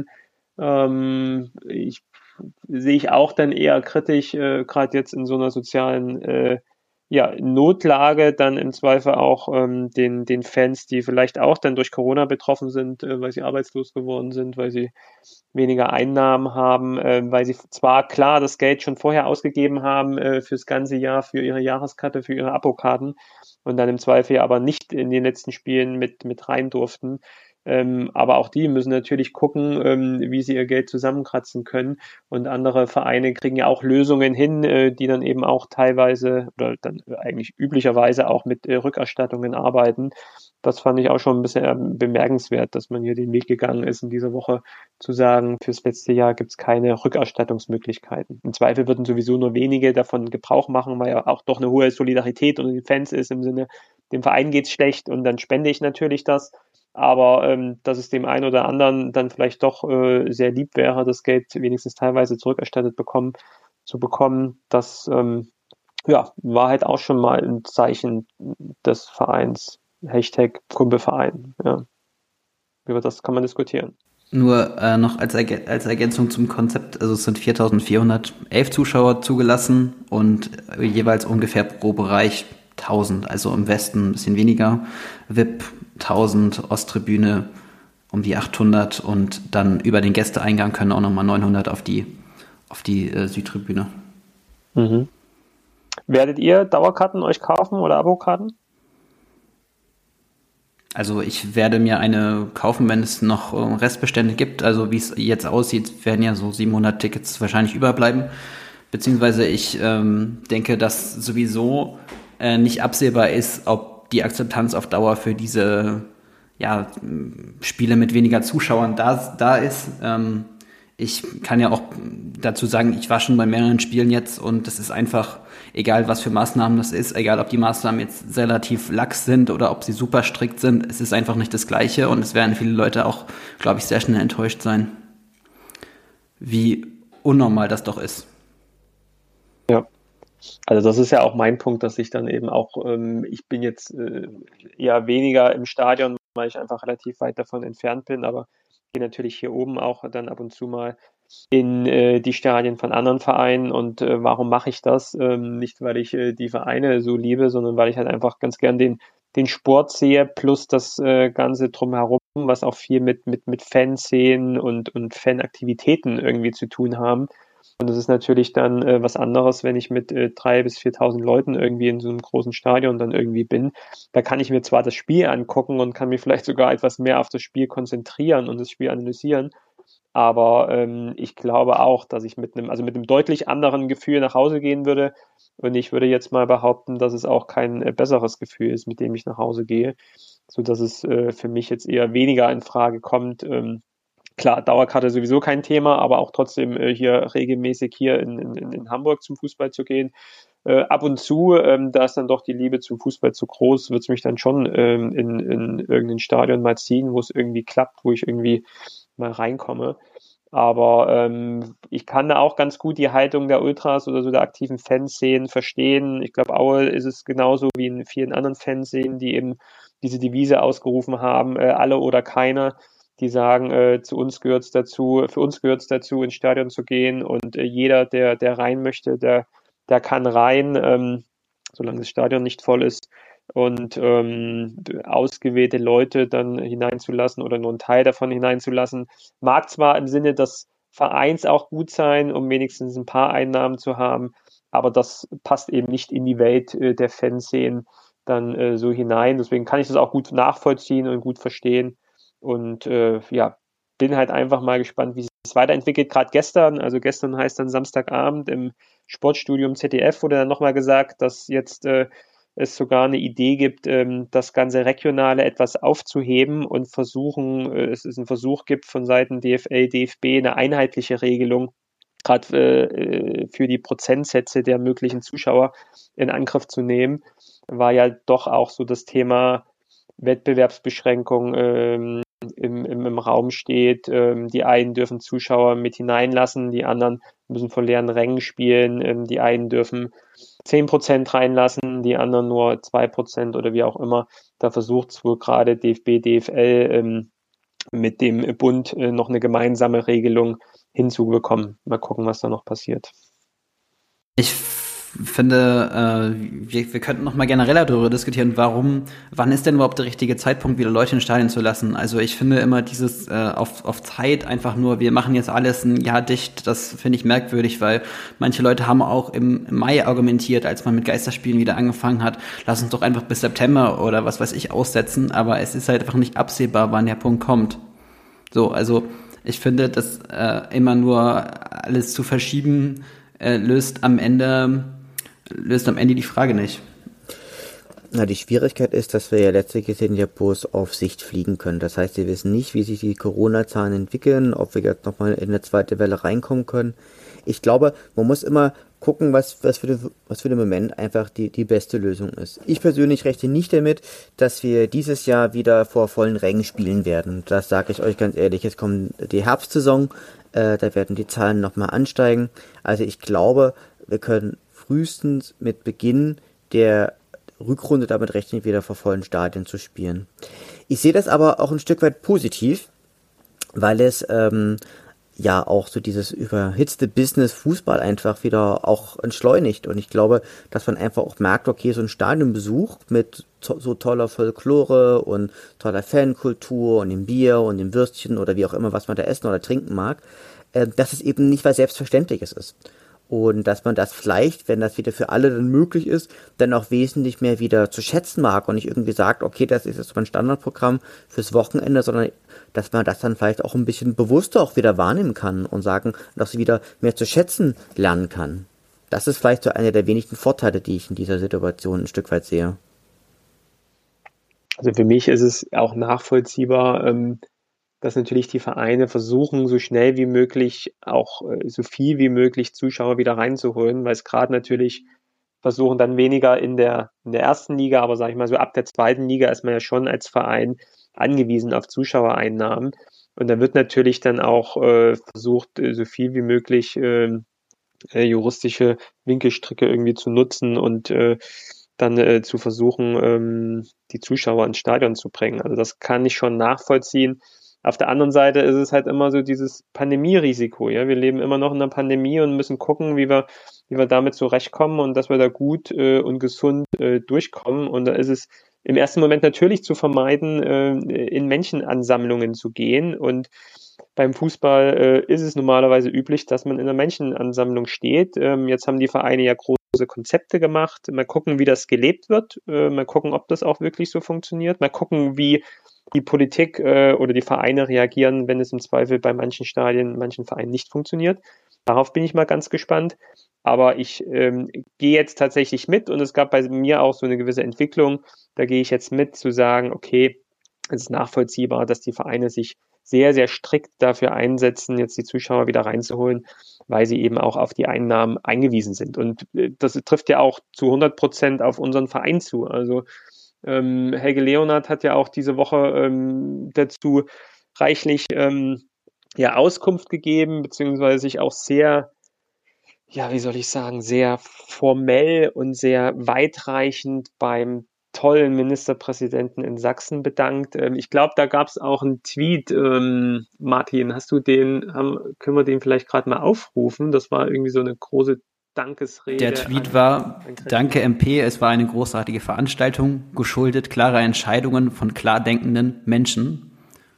Sehe ich auch dann eher kritisch, gerade jetzt in so einer sozialen Notlage, dann im Zweifel auch den Fans, die vielleicht auch dann durch Corona betroffen sind, weil sie arbeitslos geworden sind, weil sie weniger Einnahmen haben, weil sie zwar klar das Geld schon vorher ausgegeben haben fürs ganze Jahr, für ihre Jahreskarte, für ihre Abokarten und dann im Zweifel aber nicht in den letzten Spielen mit rein durften. Aber auch die müssen natürlich gucken, wie sie ihr Geld zusammenkratzen können. Und andere Vereine kriegen ja auch Lösungen hin, die dann eben auch teilweise oder dann eigentlich üblicherweise auch mit Rückerstattungen arbeiten. Das fand ich auch schon ein bisschen bemerkenswert, dass man hier den Weg gegangen ist, in dieser Woche zu sagen, fürs letzte Jahr gibt es keine Rückerstattungsmöglichkeiten. Im Zweifel würden sowieso nur wenige davon Gebrauch machen, weil ja auch doch eine hohe Solidarität unter den Fans ist, im Sinne, dem Verein geht's schlecht und dann spende ich natürlich das. Aber dass es dem einen oder anderen dann vielleicht doch sehr lieb wäre, das Geld wenigstens teilweise zurückerstattet zu bekommen, das war halt auch schon mal ein Zeichen des Vereins. Hashtag Kumpelverein. Ja. Über das kann man diskutieren. Nur noch als Ergänzung zum Konzept, also es sind 4.411 Zuschauer zugelassen und jeweils ungefähr pro Bereich 1.000, also im Westen ein bisschen weniger, VIP 1.000, Osttribüne um die 800 und dann über den Gästeeingang können auch nochmal 900 auf die Südtribüne. Mhm. Werdet ihr Dauerkarten euch kaufen oder Abokarten? Also ich werde mir eine kaufen, wenn es noch Restbestände gibt. Also wie es jetzt aussieht, werden ja so 700 Tickets wahrscheinlich überbleiben. Beziehungsweise ich denke, dass sowieso nicht absehbar ist, ob die Akzeptanz auf Dauer für diese Spiele mit weniger Zuschauern da ist. Ich kann ja auch dazu sagen, ich war schon bei mehreren Spielen jetzt und es ist einfach, egal was für Maßnahmen das ist, egal ob die Maßnahmen jetzt relativ lax sind oder ob sie super strikt sind, es ist einfach nicht das Gleiche und es werden viele Leute auch, glaube ich, sehr schnell enttäuscht sein, wie unnormal das doch ist. Ja, also das ist ja auch mein Punkt, dass ich dann eben auch, ich bin jetzt eher weniger im Stadion, weil ich einfach relativ weit davon entfernt bin, aber gehe natürlich hier oben auch dann ab und zu mal in die Stadien von anderen Vereinen und warum mache ich das? Nicht, weil ich die Vereine so liebe, sondern weil ich halt einfach ganz gern den Sport sehe, plus das Ganze drumherum, was auch viel mit Fanszenen und Fanaktivitäten irgendwie zu tun haben. Und das ist natürlich dann was anderes, wenn ich mit 3.000 bis 4.000 Leuten irgendwie in so einem großen Stadion dann irgendwie bin. Da kann ich mir zwar das Spiel angucken und kann mich vielleicht sogar etwas mehr auf das Spiel konzentrieren und das Spiel analysieren, aber ich glaube auch, dass ich mit einem deutlich anderen Gefühl nach Hause gehen würde. Und ich würde jetzt mal behaupten, dass es auch kein besseres Gefühl ist, mit dem ich nach Hause gehe, so dass es für mich jetzt eher weniger in Frage kommt. Klar, Dauerkarte sowieso kein Thema, aber auch trotzdem hier regelmäßig hier in Hamburg zum Fußball zu gehen. Ab und zu, da ist dann doch die Liebe zum Fußball zu groß, wird es mich dann schon in irgendein Stadion mal ziehen, wo es irgendwie klappt, wo ich irgendwie mal reinkomme. Aber ich kann da auch ganz gut die Haltung der Ultras oder so der aktiven Fanszenen verstehen. Ich glaube, Aue ist es genauso wie in vielen anderen Fanszenen, die eben diese Devise ausgerufen haben, alle oder keiner, die sagen, für uns gehört es dazu, ins Stadion zu gehen und jeder, der rein möchte, der kann rein, solange das Stadion nicht voll ist und ausgewählte Leute dann hineinzulassen oder nur einen Teil davon hineinzulassen, mag zwar im Sinne des Vereins auch gut sein, um wenigstens ein paar Einnahmen zu haben, aber das passt eben nicht in die Welt der Fanszenen dann so hinein. Deswegen kann ich das auch gut nachvollziehen und gut verstehen und bin halt einfach mal gespannt, wie weiterentwickelt. Gerade gestern, also gestern heißt dann Samstagabend im Sportstudium ZDF, wurde dann nochmal gesagt, dass jetzt es sogar eine Idee gibt, das ganze Regionale etwas aufzuheben und es ist ein Versuch gibt von Seiten DFL, DFB eine einheitliche Regelung, gerade für die Prozentsätze der möglichen Zuschauer in Angriff zu nehmen, war ja doch auch so das Thema Wettbewerbsbeschränkung im Raum steht. Die einen dürfen Zuschauer mit hineinlassen, die anderen müssen vor leeren Rängen spielen, die einen dürfen 10% reinlassen, die anderen nur 2% oder wie auch immer. Da versucht es wohl gerade DFB, DFL mit dem Bund noch eine gemeinsame Regelung hinzubekommen. Mal gucken, was da noch passiert. Ich finde, wir könnten noch mal genereller darüber diskutieren, wann ist denn überhaupt der richtige Zeitpunkt, wieder Leute in Stadien zu lassen? Also ich finde immer dieses auf Zeit einfach nur, wir machen jetzt alles ein Jahr dicht, das finde ich merkwürdig, weil manche Leute haben auch im Mai argumentiert, als man mit Geisterspielen wieder angefangen hat, lass uns doch einfach bis September oder was weiß ich aussetzen, aber es ist halt einfach nicht absehbar, wann der Punkt kommt. So, also ich finde, dass immer nur alles zu verschieben löst am Ende die Frage nicht. Na, die Schwierigkeit ist, dass wir ja letztlich gesehen ja bloß auf Sicht fliegen können. Das heißt, wir wissen nicht, wie sich die Corona-Zahlen entwickeln, ob wir jetzt nochmal in eine zweite Welle reinkommen können. Ich glaube, man muss immer gucken, was für den Moment einfach die beste Lösung ist. Ich persönlich rechne nicht damit, dass wir dieses Jahr wieder vor vollen Rängen spielen werden. Das sage ich euch ganz ehrlich. Jetzt kommt die Herbstsaison, da werden die Zahlen nochmal ansteigen. Also ich glaube, wir können frühestens mit Beginn der Rückrunde damit rechnen, wieder vor vollen Stadien zu spielen. Ich sehe das aber auch ein Stück weit positiv, weil es ja auch so dieses überhitzte Business Fußball einfach wieder auch entschleunigt. Und ich glaube, dass man einfach auch merkt, okay, so ein Stadionbesuch mit so toller Folklore und toller Fankultur und dem Bier und dem Würstchen oder wie auch immer, was man da essen oder trinken mag, dass es eben nicht was Selbstverständliches ist. Und dass man das vielleicht, wenn das wieder für alle dann möglich ist, dann auch wesentlich mehr wieder zu schätzen mag und nicht irgendwie sagt, okay, das ist jetzt mein Standardprogramm fürs Wochenende, sondern dass man das dann vielleicht auch ein bisschen bewusster auch wieder wahrnehmen kann und sagen, dass sie wieder mehr zu schätzen lernen kann. Das ist vielleicht so einer der wenigen Vorteile, die ich in dieser Situation ein Stück weit sehe. Also für mich ist es auch nachvollziehbar, dass natürlich die Vereine versuchen, so schnell wie möglich auch so viel wie möglich Zuschauer wieder reinzuholen, weil es gerade natürlich versuchen dann weniger in der ersten Liga, aber sage ich mal so ab der zweiten Liga ist man ja schon als Verein angewiesen auf Zuschauereinnahmen und da wird natürlich dann auch versucht, so viel wie möglich juristische Winkelstricke irgendwie zu nutzen und dann zu versuchen, die Zuschauer ins Stadion zu bringen. Also das kann ich schon nachvollziehen. Auf der anderen Seite ist es halt immer so dieses Pandemierisiko. Ja, wir leben immer noch in einer Pandemie und müssen gucken, wie wir damit zurechtkommen und dass wir da gut und gesund durchkommen. Und da ist es im ersten Moment natürlich zu vermeiden, in Menschenansammlungen zu gehen. Und beim Fußball ist es normalerweise üblich, dass man in einer Menschenansammlung steht. Jetzt haben die Vereine ja große Konzepte gemacht. Mal gucken, wie das gelebt wird. Mal gucken, ob das auch wirklich so funktioniert. Mal gucken, wie die Politik oder die Vereine reagieren, wenn es im Zweifel bei manchen Stadien, manchen Vereinen nicht funktioniert. Darauf bin ich mal ganz gespannt. Aber ich gehe jetzt tatsächlich mit und es gab bei mir auch so eine gewisse Entwicklung. Da gehe ich jetzt mit zu sagen, okay, es ist nachvollziehbar, dass die Vereine sich sehr, sehr strikt dafür einsetzen, jetzt die Zuschauer wieder reinzuholen, weil sie eben auch auf die Einnahmen eingewiesen sind. Und das trifft ja auch zu 100% auf unseren Verein zu. Also Helge Leonhard hat ja auch diese Woche dazu reichlich Auskunft gegeben, beziehungsweise sich auch sehr, wie soll ich sagen, sehr formell und sehr weitreichend beim tollen Ministerpräsidenten in Sachsen bedankt. Ich glaube, da gab es auch einen Tweet, Martin, können wir den vielleicht gerade mal aufrufen? Das war irgendwie so eine große Dankesrede. Der Tweet war, danke MP, es war eine großartige Veranstaltung, geschuldet klarer Entscheidungen von klar denkenden Menschen.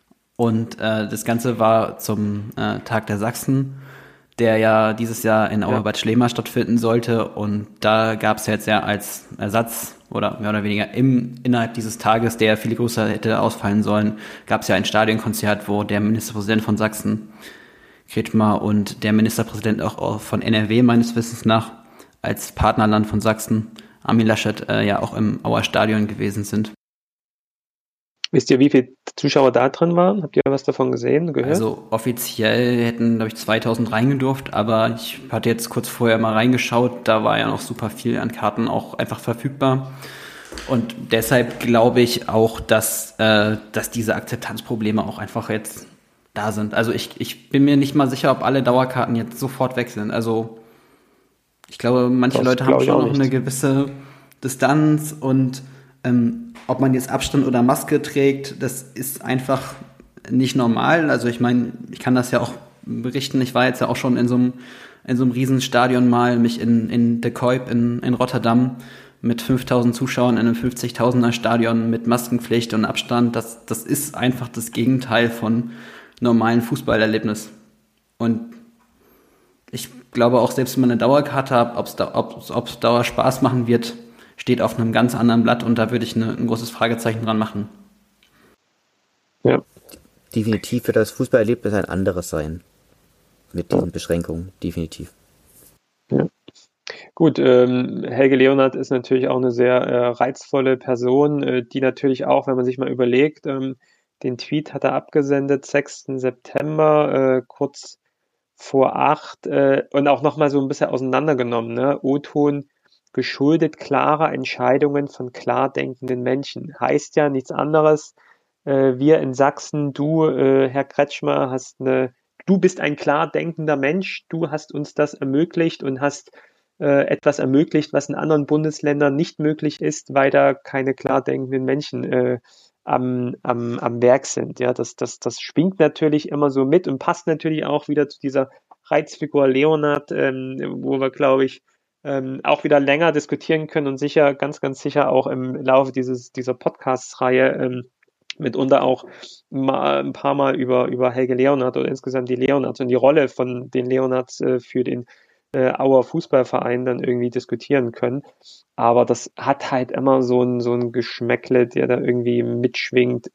Und das Ganze war zum Tag der Sachsen, der ja dieses Jahr in Auerbad Schlema stattfinden sollte. Und da gab es jetzt ja als Ersatz oder mehr oder weniger innerhalb dieses Tages, der viel größer hätte ausfallen sollen, gab es ja ein Stadionkonzert, wo der Ministerpräsident von Sachsen Kretschmer und der Ministerpräsident auch von NRW meines Wissens nach als Partnerland von Sachsen, Armin Laschet, ja auch im Auer Stadion gewesen sind. Wisst ihr, wie viele Zuschauer da drin waren? Habt ihr was davon gesehen, gehört? Also offiziell hätten, glaube ich, 2000 reingedurft, aber ich hatte jetzt kurz vorher mal reingeschaut, da war ja noch super viel an Karten auch einfach verfügbar. Und deshalb glaube ich auch, dass diese Akzeptanzprobleme auch einfach jetzt da sind. Also ich bin mir nicht mal sicher, ob alle Dauerkarten jetzt sofort weg sind. Also ich glaube, manche Leute haben schon noch eine gewisse Distanz und ob man jetzt Abstand oder Maske trägt, das ist einfach nicht normal. Also ich meine, ich kann das ja auch berichten. Ich war jetzt ja auch schon in so einem Riesenstadion mal, mich in De Kuip in Rotterdam mit 5000 Zuschauern in einem 50.000er Stadion mit Maskenpflicht und Abstand. Das ist einfach das Gegenteil von normalen Fußballerlebnis. Und ich glaube auch, selbst wenn man eine Dauerkarte hat, ob es Dauer Spaß machen wird, steht auf einem ganz anderen Blatt und da würde ich ein großes Fragezeichen dran machen. Ja. Definitiv wird das Fußballerlebnis ein anderes sein. Mit diesen Beschränkungen, definitiv. Ja. Gut, Helge Leonhardt ist natürlich auch eine sehr reizvolle Person, die natürlich auch, wenn man sich mal überlegt, den Tweet hat er abgesendet, 6. September, kurz vor 8 und auch nochmal so ein bisschen auseinandergenommen, ne? O-Ton geschuldet klarer Entscheidungen von klar denkenden Menschen. Heißt ja nichts anderes. Wir in Sachsen, du, Herr Kretschmer, du bist ein klar denkender Mensch. Du hast uns das ermöglicht und hast etwas ermöglicht, was in anderen Bundesländern nicht möglich ist, weil da keine klar denkenden Menschen am Werk sind. Ja, das schwingt natürlich immer so mit und passt natürlich auch wieder zu dieser Reizfigur Leonhardt, wo wir, glaube ich, auch wieder länger diskutieren können und sicher, ganz, ganz sicher auch im Laufe dieser Podcast-Reihe mitunter auch mal ein paar Mal über Helge Leonhardt oder insgesamt die Leonhardts und die Rolle von den Leonhardts für den Auer Fußballverein dann irgendwie diskutieren können. Aber das hat halt immer so ein Geschmäckle, der da irgendwie mitschwingt.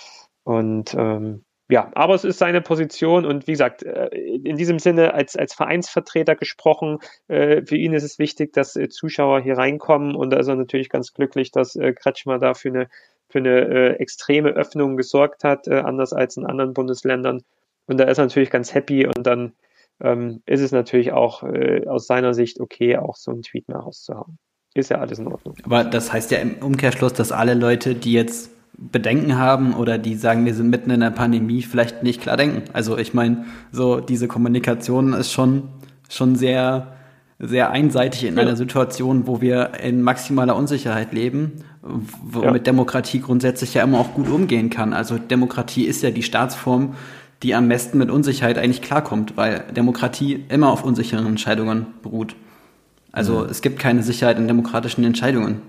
Ja, aber es ist seine Position und wie gesagt, in diesem Sinne als Vereinsvertreter gesprochen, für ihn ist es wichtig, dass Zuschauer hier reinkommen und da ist er natürlich ganz glücklich, dass Kretschmer da für eine extreme Öffnung gesorgt hat, anders als in anderen Bundesländern. Und da ist er natürlich ganz happy und dann ist es natürlich auch aus seiner Sicht okay, auch so einen Tweet mal rauszuhauen. Ist ja alles in Ordnung. Aber das heißt ja im Umkehrschluss, dass alle Leute, die jetzt Bedenken haben oder die sagen, wir sind mitten in der Pandemie, vielleicht nicht klar denken. Also ich meine, so diese Kommunikation ist schon sehr, sehr einseitig in einer Situation, wo wir in maximaler Unsicherheit leben, womit Demokratie grundsätzlich ja immer auch gut umgehen kann. Also Demokratie ist ja die Staatsform, die am besten mit Unsicherheit eigentlich klarkommt, weil Demokratie immer auf unsicheren Entscheidungen beruht. Also es gibt keine Sicherheit in demokratischen Entscheidungen.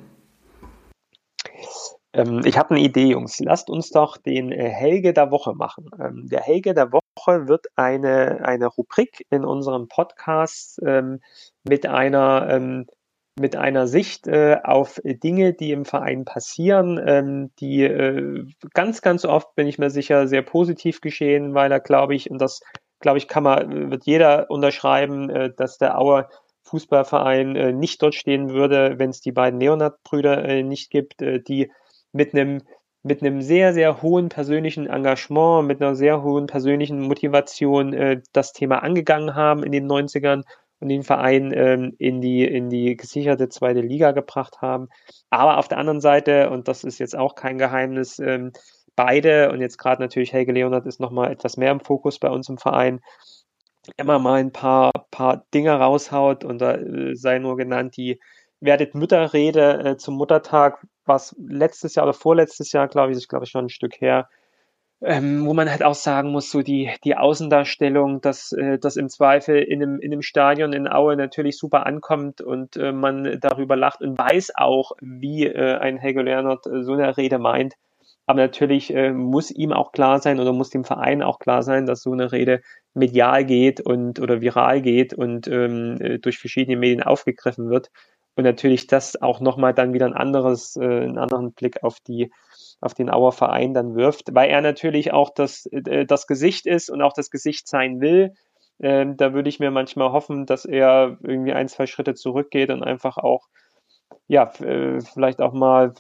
Ich habe eine Idee, Jungs. Lasst uns doch den Helge der Woche machen. Der Helge der Woche wird eine Rubrik in unserem Podcast mit einer Sicht auf Dinge, die im Verein passieren, die ganz, ganz oft, bin ich mir sicher, sehr positiv geschehen, weil er, glaube ich, und das, glaube ich, wird jeder unterschreiben, dass der Auer Fußballverein nicht dort stehen würde, wenn es die beiden Leonhardt-Brüder nicht gibt, die mit einem sehr, sehr hohen persönlichen Engagement, mit einer sehr hohen persönlichen Motivation das Thema angegangen haben in den 90ern und den Verein in die gesicherte zweite Liga gebracht haben. Aber auf der anderen Seite, und das ist jetzt auch kein Geheimnis, beide, und jetzt gerade natürlich Helge Leonhardt ist nochmal etwas mehr im Fokus bei uns im Verein, immer mal ein paar Dinge raushaut und da sei nur genannt die Werdet Mütter-Rede zum Muttertag, was letztes Jahr oder vorletztes Jahr, glaube ich schon ein Stück her, wo man halt auch sagen muss, so die Außendarstellung, dass das im Zweifel in einem Stadion in Aue natürlich super ankommt und man darüber lacht und weiß auch, wie ein Helge Leonhardt so eine Rede meint. Aber natürlich muss ihm auch klar sein oder muss dem Verein auch klar sein, dass so eine Rede medial geht oder viral geht und durch verschiedene Medien aufgegriffen wird. Und natürlich das auch nochmal dann wieder einen anderen Blick auf den Auer Verein dann wirft, weil er natürlich auch das Gesicht ist und auch das Gesicht sein will. Da würde ich mir manchmal hoffen, dass er irgendwie 1, 2 Schritte zurückgeht und einfach auch, ja, vielleicht auch mal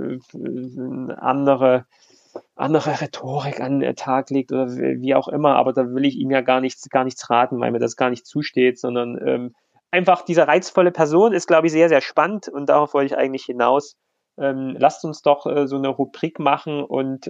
andere Rhetorik an den Tag legt oder wie auch immer, aber da will ich ihm ja gar nichts raten, weil mir das gar nicht zusteht, sondern einfach diese reizvolle Person ist, glaube ich, sehr, sehr spannend und darauf wollte ich eigentlich hinaus. Lasst uns doch so eine Rubrik machen und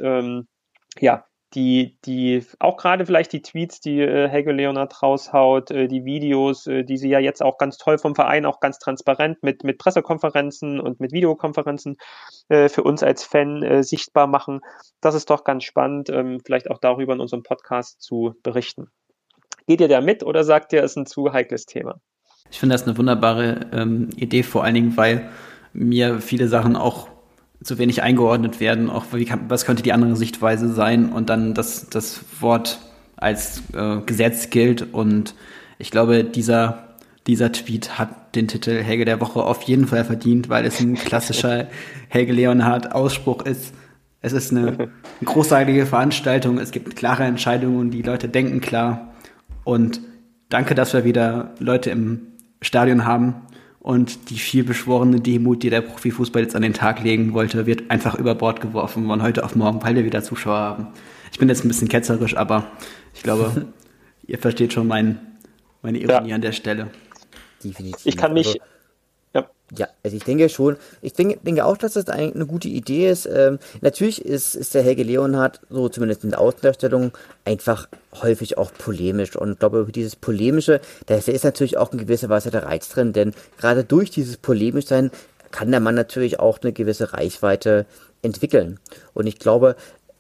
ja, die auch gerade vielleicht die Tweets, die Helge Leonhard raushaut, die Videos, die sie ja jetzt auch ganz toll vom Verein, auch ganz transparent mit Pressekonferenzen und mit Videokonferenzen für uns als Fan sichtbar machen. Das ist doch ganz spannend, vielleicht auch darüber in unserem Podcast zu berichten. Geht ihr da mit oder sagt ihr, es ist ein zu heikles Thema? Ich finde das eine wunderbare Idee, vor allen Dingen, weil mir viele Sachen auch zu wenig eingeordnet werden. Auch was könnte die andere Sichtweise sein und dann das Wort als Gesetz gilt. Und ich glaube, dieser Tweet hat den Titel Helge der Woche auf jeden Fall verdient, weil es ein klassischer Helge Leonhard Ausspruch ist. Es ist eine großartige Veranstaltung. Es gibt klare Entscheidungen, die Leute denken klar. Und danke, dass wir wieder Leute im Stadion haben. Und die vielbeschworene Demut, die der Profifußball jetzt an den Tag legen wollte, wird einfach über Bord geworfen von heute auf morgen, weil wir wieder Zuschauer haben. Ich bin jetzt ein bisschen ketzerisch, aber ich glaube, ihr versteht schon meine Ironie an der Stelle. Definitiv. Ich kann mich... Also, ja, also ich denke schon, ich denke auch, dass das eigentlich eine gute Idee ist. Natürlich ist der Helge Leonhard, so zumindest in der Außendarstellung, einfach häufig auch polemisch. Und ich glaube, dieses Polemische, da ist natürlich auch in gewisser Weise der Reiz drin, denn gerade durch dieses Polemischsein kann der Mann natürlich auch eine gewisse Reichweite entwickeln. Und ich glaube,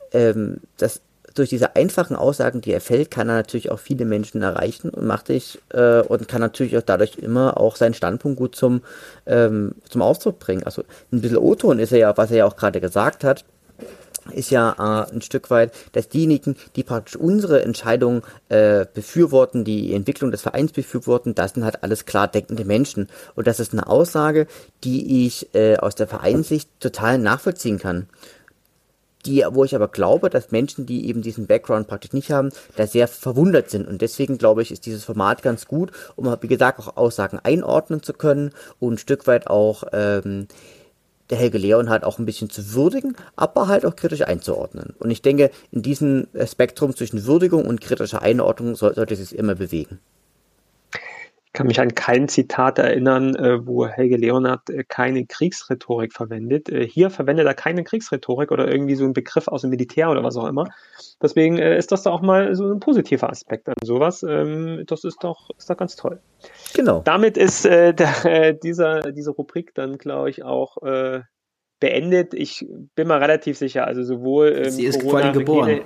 dass durch diese einfachen Aussagen, die er fällt, kann er natürlich auch viele Menschen erreichen und und kann natürlich auch dadurch immer auch seinen Standpunkt gut zum Ausdruck bringen. Also ein bisschen O-Ton ist er ja, was er ja auch gerade gesagt hat, ist ja ein Stück weit, dass diejenigen, die praktisch unsere Entscheidung befürworten, die Entwicklung des Vereins befürworten, das sind halt alles klar denkende Menschen. Und das ist eine Aussage, die ich aus der Vereinssicht total nachvollziehen kann. Wo ich aber glaube, dass Menschen, die eben diesen Background praktisch nicht haben, da sehr verwundert sind. Und deswegen glaube ich, ist dieses Format ganz gut, um, wie gesagt, auch Aussagen einordnen zu können und ein Stück weit auch der Helge Leonhard auch ein bisschen zu würdigen, aber halt auch kritisch einzuordnen. Und ich denke, in diesem Spektrum zwischen Würdigung und kritischer Einordnung sollte es sich immer bewegen. Ich kann mich an kein Zitat erinnern, wo Helge Leonhard keine Kriegsrhetorik verwendet. Hier verwendet er keine Kriegsrhetorik oder irgendwie so einen Begriff aus dem Militär oder was auch immer. Deswegen ist das da auch mal so ein positiver Aspekt an sowas. Das ist doch ganz toll. Genau. Damit ist diese Rubrik dann, glaube ich, auch beendet. Ich bin mir relativ sicher, also sowohl Sie ist vor allem geboren.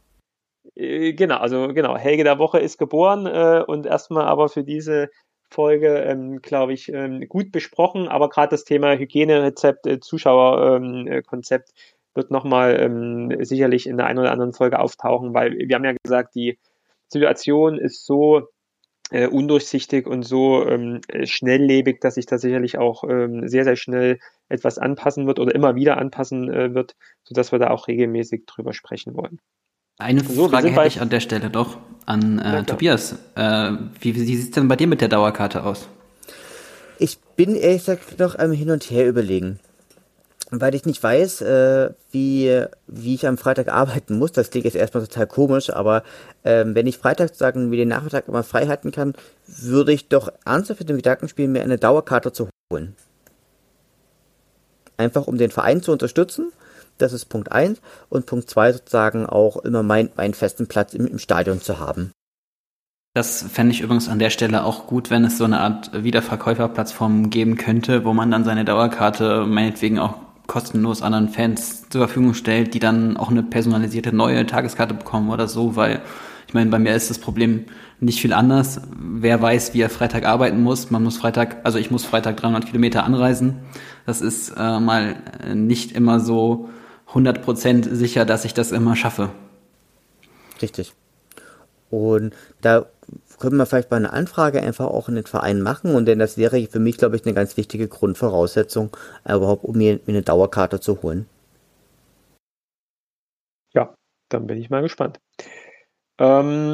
Genau, Helge der Woche ist geboren und erstmal aber für diese Folge, glaube ich, gut besprochen, aber gerade das Thema Hygienerezept, Zuschauerkonzept wird nochmal sicherlich in der einen oder anderen Folge auftauchen, weil wir haben ja gesagt, die Situation ist so undurchsichtig und so schnelllebig, dass sich da sicherlich auch sehr, sehr schnell etwas anpassen wird oder immer wieder anpassen wird, sodass wir da auch regelmäßig drüber sprechen wollen. Eine Frage hätte ich an der Stelle doch an Tobias. Wie sieht es denn bei dir mit der Dauerkarte aus? Ich bin ehrlich gesagt noch am Hin und Her überlegen. Weil ich nicht weiß, wie ich am Freitag arbeiten muss. Das klingt jetzt erstmal total komisch, aber wenn ich Freitag sagen, wie den Nachmittag immer frei halten kann, würde ich doch ernsthaft mit dem Gedanken spielen, mir eine Dauerkarte zu holen. Einfach um den Verein zu unterstützen. Das ist Punkt 1. Und Punkt 2 sozusagen auch immer meinen festen Platz im Stadion zu haben. Das fände ich übrigens an der Stelle auch gut, wenn es so eine Art Wiederverkäuferplattform geben könnte, wo man dann seine Dauerkarte meinetwegen auch kostenlos anderen Fans zur Verfügung stellt, die dann auch eine personalisierte neue Tageskarte bekommen oder so, weil ich meine, bei mir ist das Problem nicht viel anders. Wer weiß, wie er Freitag arbeiten muss. Ich muss Freitag 300 Kilometer anreisen. Das ist mal nicht immer so 100% sicher, dass ich das immer schaffe. Richtig. Und da können wir vielleicht mal eine Anfrage einfach auch in den Verein machen, und denn das wäre für mich, glaube ich, eine ganz wichtige Grundvoraussetzung, überhaupt, um mir eine Dauerkarte zu holen. Ja, dann bin ich mal gespannt.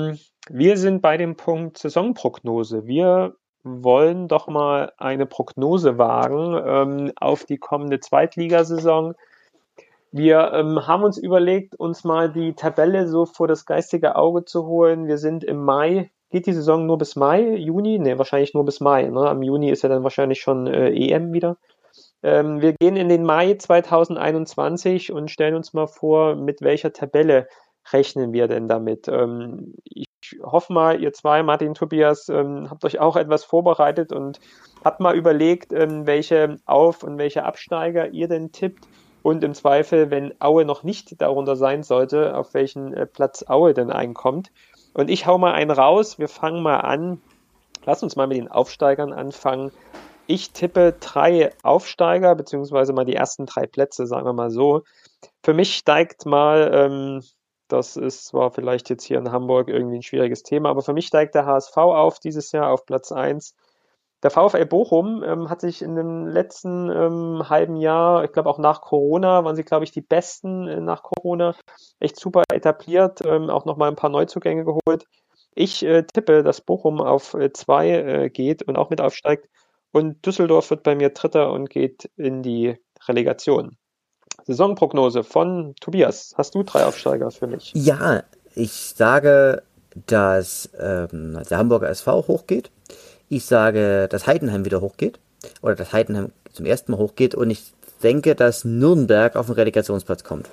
Wir sind bei dem Punkt Saisonprognose. Wir wollen doch mal eine Prognose wagen auf die kommende Zweitligasaison. Wir haben uns überlegt, uns mal die Tabelle so vor das geistige Auge zu holen. Wir sind im Mai. Geht die Saison nur bis Mai, Juni? Ne, wahrscheinlich nur bis Mai. Ne? Am Juni ist ja dann wahrscheinlich schon EM wieder. Wir gehen in den Mai 2021 und stellen uns mal vor, mit welcher Tabelle rechnen wir denn damit? Ich hoffe mal, ihr zwei, Martin, Tobias, habt euch auch etwas vorbereitet und habt mal überlegt, welche Auf- und welche Absteiger ihr denn tippt und im Zweifel, wenn Aue noch nicht darunter sein sollte, auf welchen Platz Aue denn einkommt. Und ich hau mal einen raus, wir fangen mal an. Lass uns mal mit den Aufsteigern anfangen. Ich tippe 3 Aufsteiger, beziehungsweise mal die ersten 3 Plätze, sagen wir mal so. Für mich steigt mal, das ist zwar vielleicht jetzt hier in Hamburg irgendwie ein schwieriges Thema, aber für mich steigt der HSV auf dieses Jahr auf Platz 1. Der VfL Bochum hat sich in dem letzten halben Jahr, ich glaube auch nach Corona, waren sie, glaube ich, die Besten nach Corona, echt super etabliert, auch nochmal ein paar Neuzugänge geholt. Ich tippe, dass Bochum auf 2 geht und auch mit aufsteigt. Und Düsseldorf wird bei mir Dritter und geht in die Relegation. Saisonprognose von Tobias. Hast du 3 Aufsteiger für mich? Ja, ich sage, dass der Hamburger SV hochgeht. Ich sage, dass Heidenheim wieder hochgeht. Oder dass Heidenheim zum ersten Mal hochgeht. Und ich denke, dass Nürnberg auf den Relegationsplatz kommt.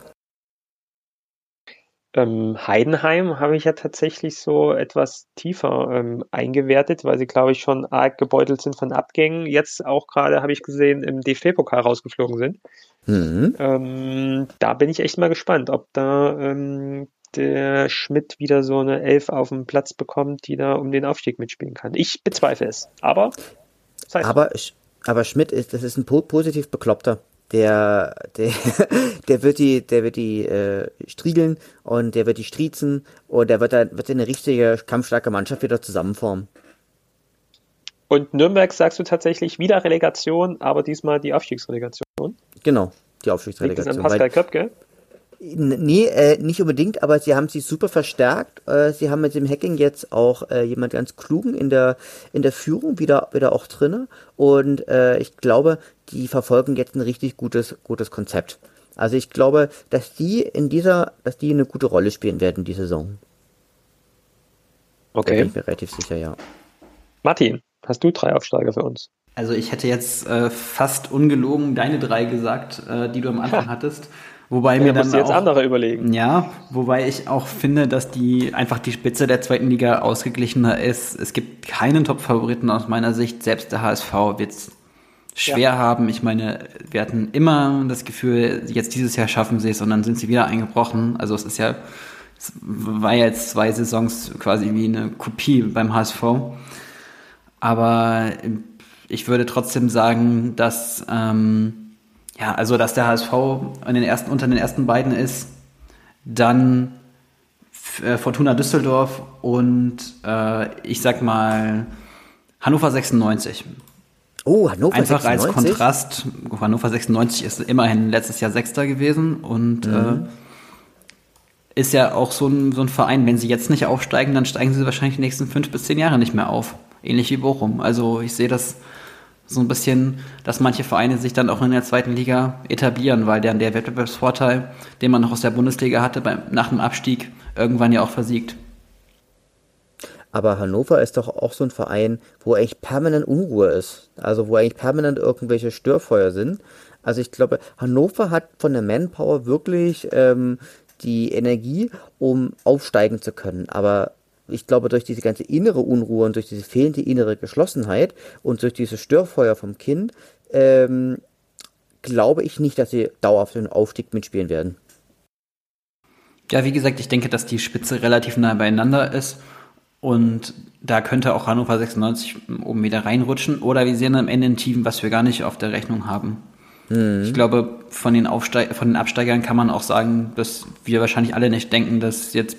Heidenheim habe ich ja tatsächlich so etwas tiefer eingewertet, weil sie, glaube ich, schon arg gebeutelt sind von Abgängen. Jetzt auch gerade, habe ich gesehen, im DFB-Pokal rausgeflogen sind. Da bin ich echt mal gespannt, ob da der Schmidt wieder so eine Elf auf den Platz bekommt, die da um den Aufstieg mitspielen kann. Ich bezweifle es, aber aber Schmidt das ist ein positiv Bekloppter. Der wird die striegeln und der wird die striezen und der wird eine richtige kampfstarke Mannschaft wieder zusammenformen. Und Nürnberg sagst du tatsächlich wieder Relegation, aber diesmal die Aufstiegsrelegation? Genau, die Aufstiegsrelegation. Liegt das an Pascal Köpke? Nee, nicht unbedingt, aber sie haben sich super verstärkt. Sie haben mit dem Hacking jetzt auch jemand ganz klugen in der Führung wieder auch drinne. Und ich glaube, die verfolgen jetzt ein richtig gutes Konzept. Also ich glaube, dass die eine gute Rolle spielen werden, die Saison. Okay. Da bin ich mir relativ sicher, ja. Martin, hast du 3 Aufsteiger für uns? Also ich hätte jetzt fast ungelogen deine 3 gesagt, die du am Anfang hattest. Wobei mir dann jetzt andere überlegen. Ja, wobei ich auch finde, dass die Spitze der zweiten Liga ausgeglichener ist. Es gibt keinen Top-Favoriten aus meiner Sicht. Selbst der HSV wird es schwer haben. Ich meine, wir hatten immer das Gefühl, jetzt dieses Jahr schaffen sie es und dann sind sie wieder eingebrochen. Also es war ja jetzt 2 Saisons quasi wie eine Kopie beim HSV. Aber ich würde trotzdem sagen, dass dass der HSV unter den ersten beiden ist, dann Fortuna Düsseldorf und ich sag mal Hannover 96. Oh, Hannover einfach 96? Als Kontrast, Hannover 96 ist immerhin letztes Jahr Sechster gewesen und ist ja auch so ein Verein, wenn sie jetzt nicht aufsteigen, dann steigen sie wahrscheinlich die nächsten 5 bis 10 Jahre nicht mehr auf. Ähnlich wie Bochum. Also ich sehe das so ein bisschen, dass manche Vereine sich dann auch in der zweiten Liga etablieren, weil dann der Wettbewerbsvorteil, den man noch aus der Bundesliga hatte, nach dem Abstieg irgendwann ja auch versiegt. Aber Hannover ist doch auch so ein Verein, wo eigentlich permanent Unruhe ist. Also wo eigentlich permanent irgendwelche Störfeuer sind. Also ich glaube, Hannover hat von der Manpower wirklich die Energie, um aufsteigen zu können. Aber ich glaube, durch diese ganze innere Unruhe und durch diese fehlende innere Geschlossenheit und durch dieses Störfeuer vom Kind, glaube ich nicht, dass sie dauerhaft den Aufstieg mitspielen werden. Ja, wie gesagt, ich denke, dass die Spitze relativ nah beieinander ist und da könnte auch Hannover 96 oben wieder reinrutschen oder wir sehen am Ende ein Team, was wir gar nicht auf der Rechnung haben. Ich glaube, von den Absteigern kann man auch sagen, dass wir wahrscheinlich alle nicht denken, dass jetzt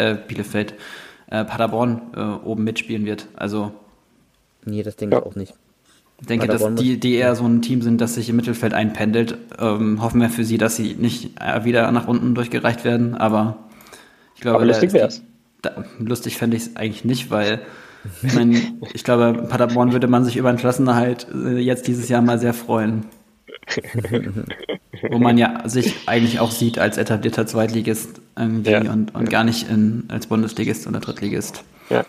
Paderborn oben mitspielen wird. Also nee, das denke ich auch nicht. Ich denke, dass die eher so ein Team sind, das sich im Mittelfeld einpendelt. Hoffen wir für sie, dass sie nicht wieder nach unten durchgereicht werden. Aber ich glaube, lustig wär's. lustig fände ich es eigentlich nicht, weil ich glaube, Paderborn würde man sich über einen Klassenerhalt jetzt dieses Jahr mal sehr freuen. Wo man ja sich eigentlich auch sieht als etablierter Zweitligist irgendwie und gar nicht als Bundesligist oder Drittligist. Ja.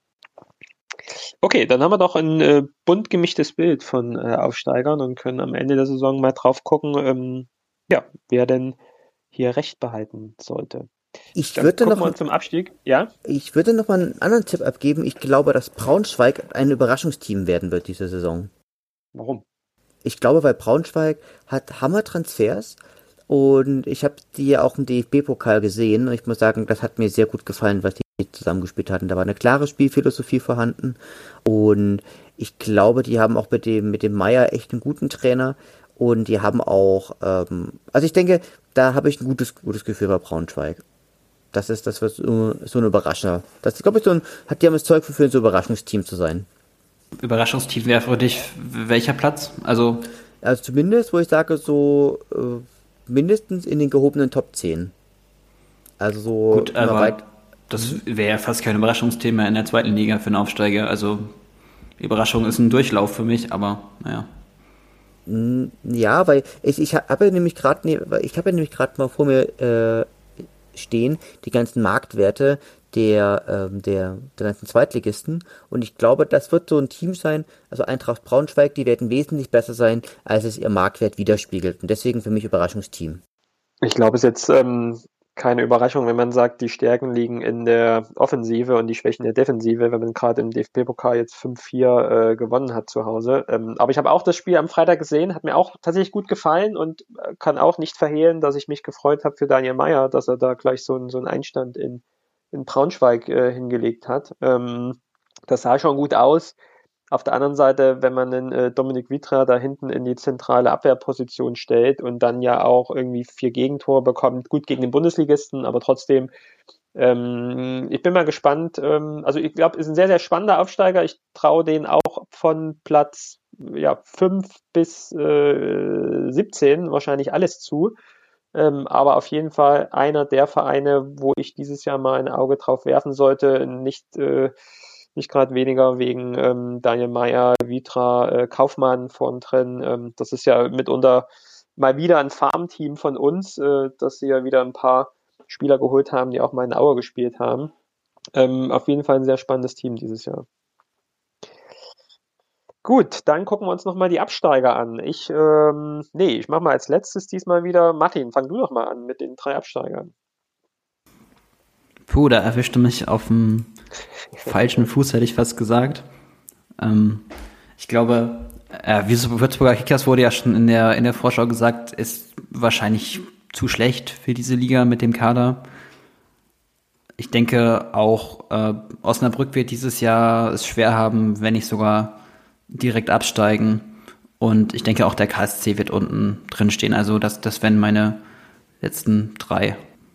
Okay, dann haben wir doch ein bunt gemischtes Bild von Aufsteigern und können am Ende der Saison mal drauf gucken, wer denn hier Recht behalten sollte. Ich würde noch zum Abstieg. Ja? Ich würde noch mal einen anderen Tipp abgeben. Ich glaube, dass Braunschweig ein Überraschungsteam werden wird diese Saison. Warum? Ich glaube, weil Braunschweig hat Hammer-Transfers und ich habe die ja auch im DFB-Pokal gesehen und ich muss sagen, das hat mir sehr gut gefallen, was die zusammengespielt hatten. Da war eine klare Spielphilosophie vorhanden und ich glaube, die haben auch mit dem Meier echt einen guten Trainer und die haben auch, also ich denke, da habe ich ein gutes Gefühl bei Braunschweig. Das wird so ein Überrascher. Ich glaube, die haben das Zeug für ein so Überraschungsteam zu sein. Überraschungsteam wäre für dich welcher Platz? Also zumindest, wo ich sage, so mindestens in den gehobenen Top 10. Also so gut, aber das wäre ja fast kein Überraschungsthema in der zweiten Liga für einen Aufsteiger. Also Überraschung ist ein Durchlauf für mich, aber naja. Ja, weil ich habe ja nämlich gerade mal vor mir stehen die ganzen Marktwerte der ganzen Zweitligisten und ich glaube, das wird so ein Team sein, also Eintracht Braunschweig, die werden wesentlich besser sein, als es ihr Marktwert widerspiegelt und deswegen für mich Überraschungsteam. Ich glaube, es ist jetzt keine Überraschung, wenn man sagt, die Stärken liegen in der Offensive und die Schwächen der Defensive, wenn man gerade im DFB-Pokal jetzt 5-4 gewonnen hat zu Hause. Aber ich habe auch das Spiel am Freitag gesehen, hat mir auch tatsächlich gut gefallen und kann auch nicht verhehlen, dass ich mich gefreut habe für Daniel Meier, dass er da gleich so einen Einstand in Braunschweig hingelegt hat. Das sah schon gut aus. Auf der anderen Seite, wenn man den Dominik Vitra da hinten in die zentrale Abwehrposition stellt und dann ja auch irgendwie 4 Gegentore bekommt, gut gegen den Bundesligisten, aber trotzdem, ich bin mal gespannt. Also ich glaube, ist ein sehr, sehr spannender Aufsteiger. Ich traue denen auch von Platz 5 bis 17 wahrscheinlich alles zu. Aber auf jeden Fall einer der Vereine, wo ich dieses Jahr mal ein Auge drauf werfen sollte, nicht gerade weniger wegen Daniel Meier, Vitra, Kaufmann vorn drin. Das ist ja mitunter mal wieder ein Farmteam von uns, dass sie ja wieder ein paar Spieler geholt haben, die auch mal in Aue gespielt haben. Auf jeden Fall ein sehr spannendes Team dieses Jahr. Gut, dann gucken wir uns nochmal die Absteiger an. Ich mache mal als letztes diesmal wieder. Martin, fang du doch mal an mit den 3 Absteigern. Puh, da erwischte mich auf dem falschen Fuß, hätte ich fast gesagt. Ich glaube, Würzburger Kickers wurde ja schon in der Vorschau gesagt, ist wahrscheinlich zu schlecht für diese Liga mit dem Kader. Ich denke auch, Osnabrück wird dieses Jahr es schwer haben, wenn nicht sogar direkt absteigen. Und ich denke auch, der KSC wird unten drin stehen. Also das wären meine letzten 3.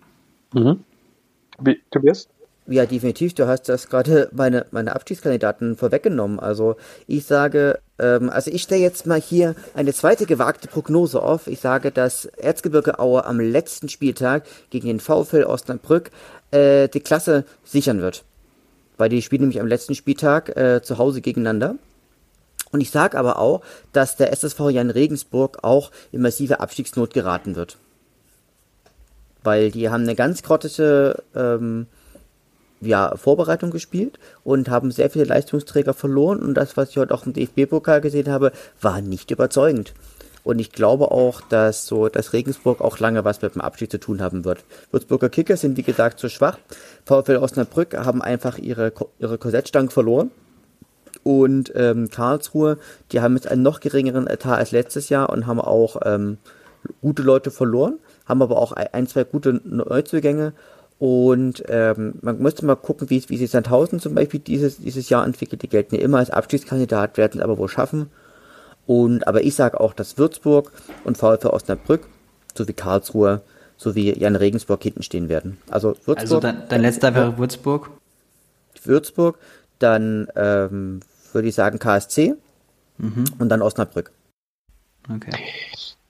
Tobias? Ja, definitiv. Du hast das gerade meine Abstiegskandidaten vorweggenommen. Also ich sage, ich stelle jetzt mal hier eine zweite gewagte Prognose auf. Ich sage, dass Erzgebirge Aue am letzten Spieltag gegen den VfL Osnabrück die Klasse sichern wird. Weil die spielen nämlich am letzten Spieltag zu Hause gegeneinander. Und ich sage aber auch, dass der SSV Jan Regensburg auch in massive Abstiegsnot geraten wird. Weil die haben eine ganz grottige Vorbereitung gespielt und haben sehr viele Leistungsträger verloren. Und das, was ich heute auch im DFB-Pokal gesehen habe, war nicht überzeugend. Und ich glaube auch, dass Regensburg auch lange was mit dem Abstieg zu tun haben wird. Würzburger Kickers sind, wie gesagt, zu schwach. VfL Osnabrück haben einfach ihre Korsettstange verloren. Und Karlsruhe, die haben jetzt einen noch geringeren Etat als letztes Jahr und haben auch gute Leute verloren, haben aber auch 1-2 gute Neuzugänge. Und man müsste mal gucken, wie sich Sandhausen zum Beispiel dieses Jahr entwickelt. Die gelten ja immer als Abstiegskandidat, werden es aber wohl schaffen. Aber ich sage auch, dass Würzburg und VfL Osnabrück sowie Karlsruhe sowie Jan Regensburg hinten stehen werden. Also Würzburg. Also dein letzter wäre Würzburg? Würzburg, dann würde ich sagen KSC und dann Osnabrück. Okay.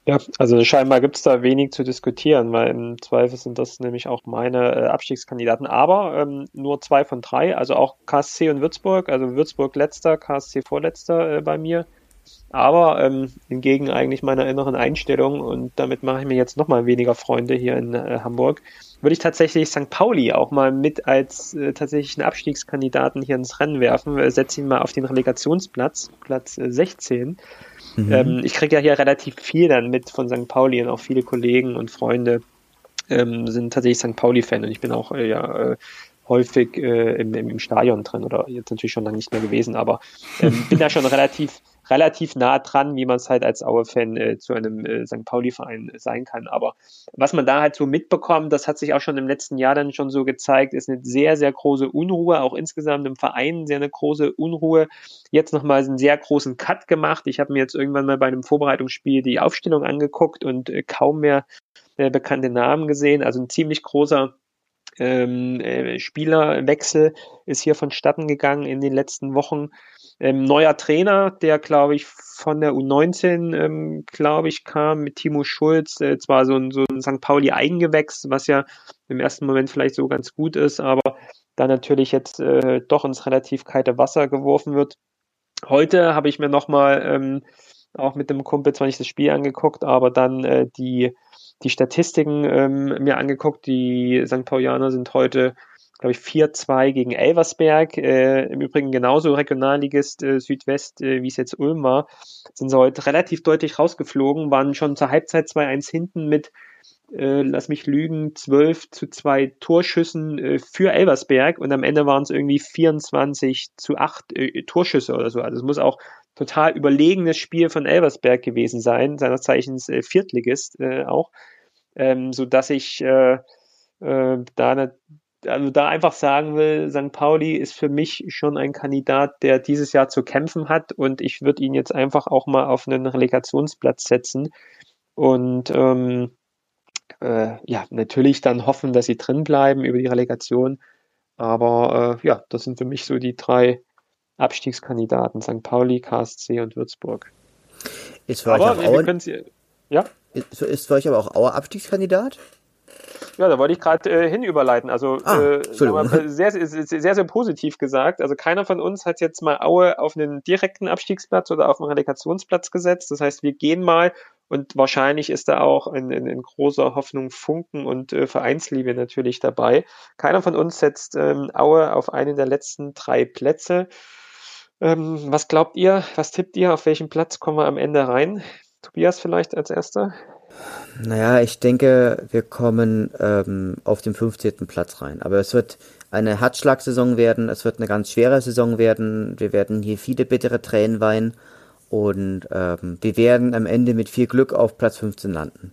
Ja, also scheinbar gibt es da wenig zu diskutieren, weil im Zweifel sind das nämlich auch meine Abstiegskandidaten. Aber nur 2 von 3, also auch KSC und Würzburg, also Würzburg letzter, KSC vorletzter bei mir. Aber hingegen eigentlich meiner inneren Einstellung, und damit mache ich mir jetzt nochmal weniger Freunde hier in Hamburg, würde ich tatsächlich St. Pauli auch mal mit als tatsächlichen Abstiegskandidaten hier ins Rennen werfen. Setze ihn mal auf den Relegationsplatz, Platz 16. Mhm. Ich kriege ja hier relativ viel dann mit von St. Pauli, und auch viele Kollegen und Freunde sind tatsächlich St. Pauli-Fan, und ich bin auch häufig im Stadion drin, oder jetzt natürlich schon lange nicht mehr gewesen, aber bin da schon relativ nah dran, wie man es halt als Aue-Fan zu einem St. Pauli-Verein sein kann. Aber was man da halt so mitbekommt, das hat sich auch schon im letzten Jahr dann schon so gezeigt, ist eine sehr, sehr große Unruhe, auch insgesamt im Verein sehr eine große Unruhe. Jetzt nochmal einen sehr großen Cut gemacht. Ich habe mir jetzt irgendwann mal bei einem Vorbereitungsspiel die Aufstellung angeguckt und kaum mehr bekannte Namen gesehen. Also ein ziemlich großer Spielerwechsel ist hier vonstatten gegangen in den letzten Wochen. Neuer Trainer, der, glaube ich, von der U19, glaube ich, kam mit Timo Schulz. Zwar so ein St. Pauli-Eigengewächs, was ja im ersten Moment vielleicht so ganz gut ist, aber da natürlich jetzt doch ins relativ kalte Wasser geworfen wird. Heute habe ich mir nochmal auch mit dem Kumpel zwar nicht das Spiel angeguckt, aber dann die Statistiken mir angeguckt. Die St. Paulianer sind heute, glaube ich, 4-2 gegen Elversberg. Im Übrigen genauso Regionalligist Südwest, wie es jetzt Ulm war, sind sie heute relativ deutlich rausgeflogen, waren schon zur Halbzeit 2-1 hinten mit, lass mich lügen, 12-2 Torschüssen für Elversberg, und am Ende waren es irgendwie 24-8 Torschüsse oder so. Also es muss auch total überlegenes Spiel von Elversberg gewesen sein, seines Zeichens Viertligist auch, so dass ich also da einfach sagen will, St. Pauli ist für mich schon ein Kandidat, der dieses Jahr zu kämpfen hat, und ich würde ihn jetzt einfach auch mal auf einen Relegationsplatz setzen und ja, natürlich dann hoffen, dass sie drin bleiben über die Relegation, aber ja, das sind für mich so die 3 Abstiegskandidaten, St. Pauli, KSC und Würzburg. Ist für euch Aber auch wir Aue, können es, ja, ist für euch aber auch Aue Abstiegskandidat? ja, da wollte ich gerade hinüberleiten. Also, Ah, sagen wir Entschuldigung. mal, sehr positiv gesagt. Also, keiner von uns hat jetzt mal Aue auf einen direkten Abstiegsplatz oder auf einen Relegationsplatz gesetzt. Das heißt, wir gehen mal, und wahrscheinlich ist da auch in großer Hoffnung Funken und Vereinsliebe natürlich dabei. Keiner von uns setzt Aue auf einen der letzten 3 Plätze. Was glaubt ihr? Was tippt ihr? Auf welchen Platz kommen wir am Ende rein? Tobias vielleicht als erster? Naja, ich denke, wir kommen auf den 15. Platz rein. Aber es wird eine Hartschlagsaison werden, es wird eine ganz schwere Saison werden. Wir werden hier viele bittere Tränen weinen und wir werden am Ende mit viel Glück auf Platz 15 landen.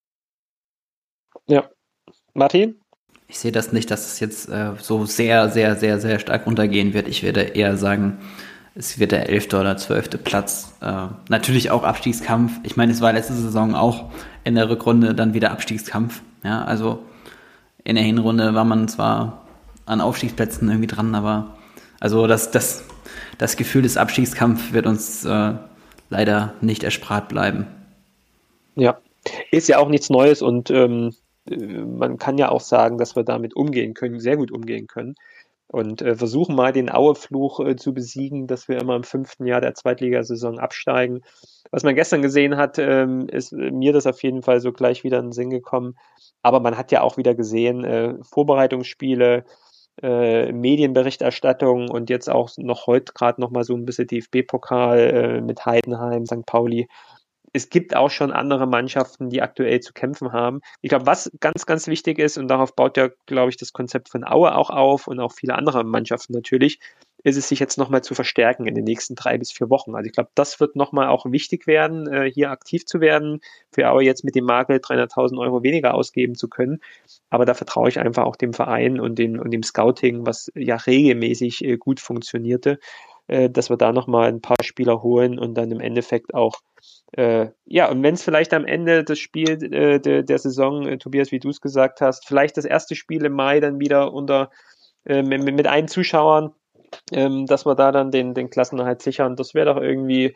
Ja. Martin? Ich sehe das nicht, dass es jetzt so sehr, sehr, sehr, sehr stark runtergehen wird. Ich werde eher sagen, es wird der 11. oder 12. Platz. Natürlich auch Abstiegskampf. Ich meine, es war letzte Saison auch in der Rückrunde dann wieder Abstiegskampf. Ja, also in der Hinrunde war man zwar an Aufstiegsplätzen irgendwie dran, aber also das Gefühl des Abstiegskampfs wird uns leider nicht erspart bleiben. Ja, ist ja auch nichts Neues, und man kann ja auch sagen, dass wir damit umgehen können, sehr gut umgehen können, und versuchen mal den Aue-Fluch zu besiegen, dass wir immer im 5. Jahr der Zweitligasaison absteigen. Was man gestern gesehen hat, ist mir das auf jeden Fall so gleich wieder in den Sinn gekommen. Aber man hat ja auch wieder gesehen, Vorbereitungsspiele, Medienberichterstattung, und jetzt auch noch heute gerade noch mal so ein bisschen DFB-Pokal mit Heidenheim, St. Pauli. Es gibt auch schon andere Mannschaften, die aktuell zu kämpfen haben. Ich glaube, was ganz, ganz wichtig ist, und darauf baut ja, glaube ich, das Konzept von Aue auch auf und auch viele andere Mannschaften natürlich, ist es, sich jetzt nochmal zu verstärken in den nächsten 3 bis 4 Wochen. Also ich glaube, das wird nochmal auch wichtig werden, hier aktiv zu werden, für Aue jetzt mit dem Makel 300.000 Euro weniger ausgeben zu können. Aber da vertraue ich einfach auch dem Verein und dem Scouting, was ja regelmäßig gut funktionierte, dass wir da nochmal ein paar Spieler holen und dann im Endeffekt auch ja, und wenn es vielleicht am Ende das Spiel der Saison, Tobias, wie du es gesagt hast, vielleicht das erste Spiel im Mai dann wieder mit allen Zuschauern, dass wir da dann den Klassenerhalt sichern, das wäre doch irgendwie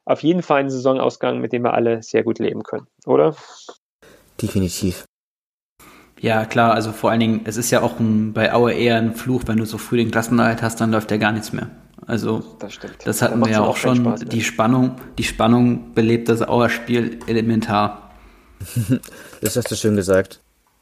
auf jeden Fall ein Saisonausgang, mit dem wir alle sehr gut leben können, oder? Definitiv. Ja, klar, also vor allen Dingen, es ist ja auch bei Aue eher ein Fluch, wenn du so früh den Klassenerhalt hast, dann läuft ja gar nichts mehr. Also, Das stimmt. das hatten wir ja auch schon, die Spannung belebt das Auer Spiel elementar. Das hast du schön gesagt.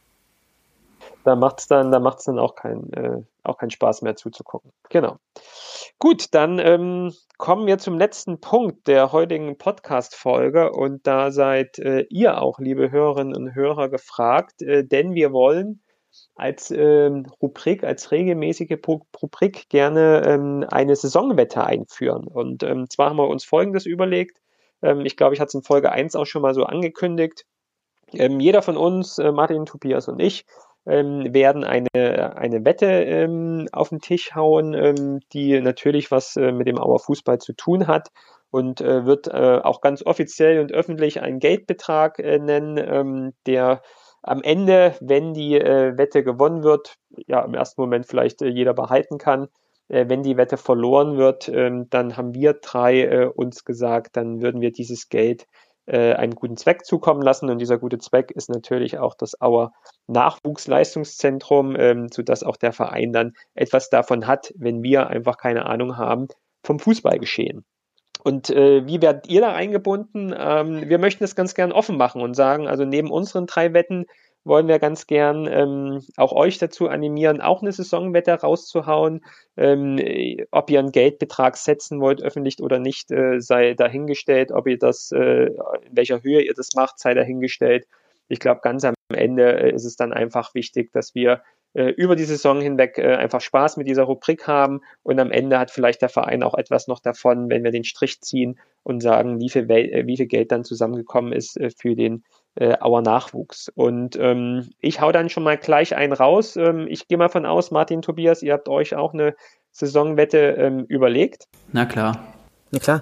Da macht's dann auch keinen Spaß mehr zuzugucken. Genau. Gut, dann kommen wir zum letzten Punkt der heutigen Podcast-Folge und da seid ihr auch, liebe Hörerinnen und Hörer, gefragt, denn wir wollen als Rubrik, als regelmäßige Rubrik gerne eine Saisonwette einführen. Und zwar haben wir uns Folgendes überlegt. Ich glaube, ich hatte es in Folge 1 auch schon mal so angekündigt. Jeder von uns, Martin, Tobias und ich, werden eine Wette auf den Tisch hauen, die natürlich was mit dem Auer Fußball zu tun hat und wird auch ganz offiziell und öffentlich einen Geldbetrag nennen, der am Ende, wenn die Wette gewonnen wird, ja im ersten Moment vielleicht jeder behalten kann. Wenn die Wette verloren wird, dann haben wir drei uns gesagt, dann würden wir dieses Geld einen guten Zweck zukommen lassen. Und dieser gute Zweck ist natürlich auch das Auer Nachwuchsleistungszentrum, sodass auch der Verein dann etwas davon hat, wenn wir einfach keine Ahnung haben vom Fußballgeschehen. Und wie werdet ihr da eingebunden? Wir möchten das ganz gern offen machen und sagen, also neben unseren 3 Wetten wollen wir ganz gern auch euch dazu animieren, auch eine Saisonwette rauszuhauen. Ob ihr einen Geldbetrag setzen wollt, öffentlich oder nicht, sei dahingestellt. Ob ihr das, in welcher Höhe ihr das macht, sei dahingestellt. Ich glaube, ganz am Ende ist es dann einfach wichtig, dass wir über die Saison hinweg einfach Spaß mit dieser Rubrik haben und am Ende hat vielleicht der Verein auch etwas noch davon, wenn wir den Strich ziehen und sagen, wie viel Geld dann zusammengekommen ist für den Auer Nachwuchs. Und ich hau dann schon mal gleich einen raus. Ich gehe mal von aus, Martin, Tobias, ihr habt euch auch eine Saisonwette überlegt. Na klar. Ja, klar.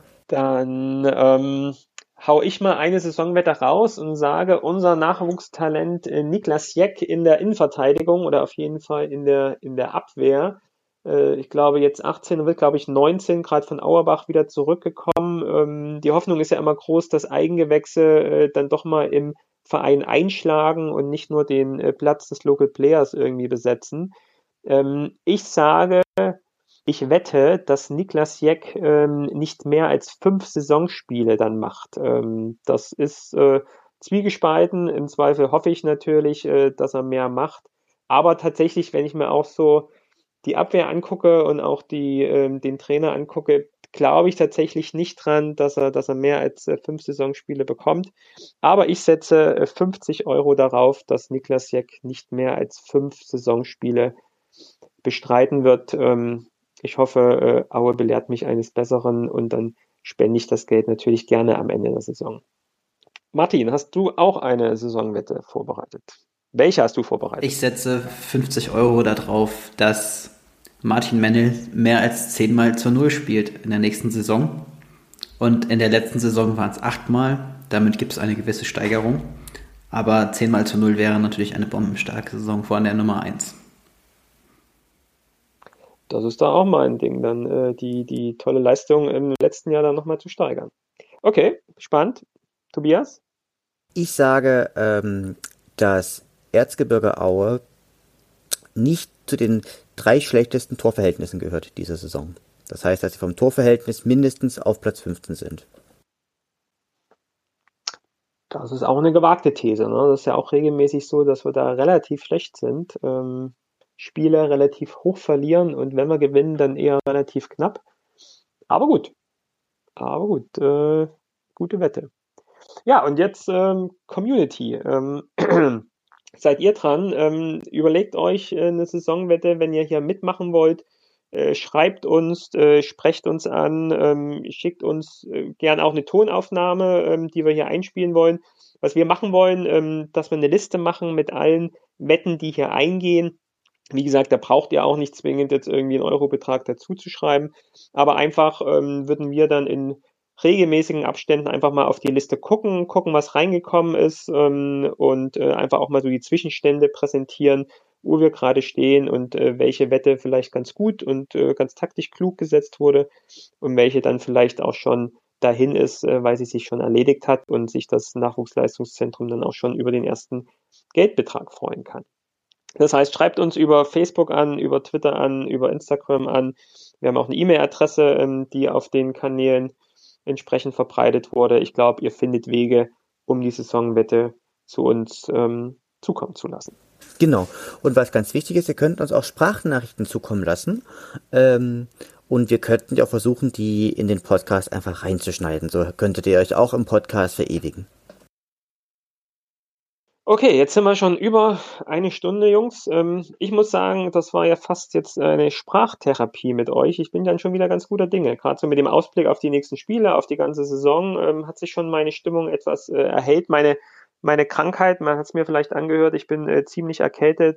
Dann hau ich mal eine Saisonwette raus und sage, unser Nachwuchstalent Niklas Jeck in der Innenverteidigung oder auf jeden Fall in der Abwehr. Ich glaube jetzt 18 wird, glaube ich 19, gerade von Auerbach wieder zurückgekommen. Die Hoffnung ist ja immer groß, dass Eigengewächse dann doch mal im Verein einschlagen und nicht nur den Platz des Local Players irgendwie besetzen. Ich sage, ich wette, dass Niklas Jeck nicht mehr als 5 Saisonspiele dann macht. Das ist zwiegespalten. Im Zweifel hoffe ich natürlich, dass er mehr macht. Aber tatsächlich, wenn ich mir auch so die Abwehr angucke und auch den Trainer angucke, glaube ich tatsächlich nicht dran, dass er mehr als 5 Saisonspiele bekommt. Aber ich setze 50 Euro darauf, dass Niklas Jeck nicht mehr als 5 Saisonspiele bestreiten wird. Ich hoffe, Aue belehrt mich eines Besseren und dann spende ich das Geld natürlich gerne am Ende der Saison. Martin, hast du auch eine Saisonwette vorbereitet? Welche hast du vorbereitet? Ich setze 50 Euro darauf, dass Martin Mennel mehr als 10 Mal zur Null spielt in der nächsten Saison. Und in der letzten Saison waren es 8 Mal. Damit gibt es eine gewisse Steigerung. Aber 10 Mal zur Null wäre natürlich eine bombenstarke Saison von der Nummer 1. Das ist da auch mal ein Ding, dann die tolle Leistung im letzten Jahr dann nochmal zu steigern. Okay, spannend. Tobias? Ich sage, dass Erzgebirge Aue nicht zu den 3 schlechtesten Torverhältnissen gehört dieser Saison. Das heißt, dass sie vom Torverhältnis mindestens auf Platz 15 sind. Das ist auch eine gewagte These. Ne? Das ist ja auch regelmäßig so, dass wir da relativ schlecht sind. Spiele relativ hoch verlieren und wenn wir gewinnen, dann eher relativ knapp. Aber gut. Gute Wette. Ja, und jetzt Community. Seid ihr dran? Überlegt euch eine Saisonwette, wenn ihr hier mitmachen wollt. Schreibt uns, sprecht uns an, schickt uns gern auch eine Tonaufnahme, die wir hier einspielen wollen. Was wir machen wollen, dass wir eine Liste machen mit allen Wetten, die hier eingehen. Wie gesagt, da braucht ihr auch nicht zwingend jetzt irgendwie einen Eurobetrag dazu zu schreiben, aber einfach würden wir dann in regelmäßigen Abständen einfach mal auf die Liste gucken, was reingekommen ist und einfach auch mal so die Zwischenstände präsentieren, wo wir gerade stehen und welche Wette vielleicht ganz gut und ganz taktisch klug gesetzt wurde und welche dann vielleicht auch schon dahin ist, weil sie sich schon erledigt hat und sich das Nachwuchsleistungszentrum dann auch schon über den ersten Geldbetrag freuen kann. Das heißt, schreibt uns über Facebook an, über Twitter an, über Instagram an. Wir haben auch eine E-Mail-Adresse, die auf den Kanälen entsprechend verbreitet wurde. Ich glaube, ihr findet Wege, um die Saisonwette zu uns zukommen zu lassen. Genau. Und was ganz wichtig ist, ihr könnt uns auch Sprachnachrichten zukommen lassen. Und wir könnten ja auch versuchen, die in den Podcast einfach reinzuschneiden. So könntet ihr euch auch im Podcast verewigen. Okay, jetzt sind wir schon über eine Stunde, Jungs. Ich muss sagen, das war ja fast jetzt eine Sprachtherapie mit euch. Ich bin dann schon wieder ganz guter Dinge. Gerade so mit dem Ausblick auf die nächsten Spiele, auf die ganze Saison, hat sich schon meine Stimmung etwas erhellt. Meine Krankheit, man hat es mir vielleicht angehört, ich bin ziemlich erkältet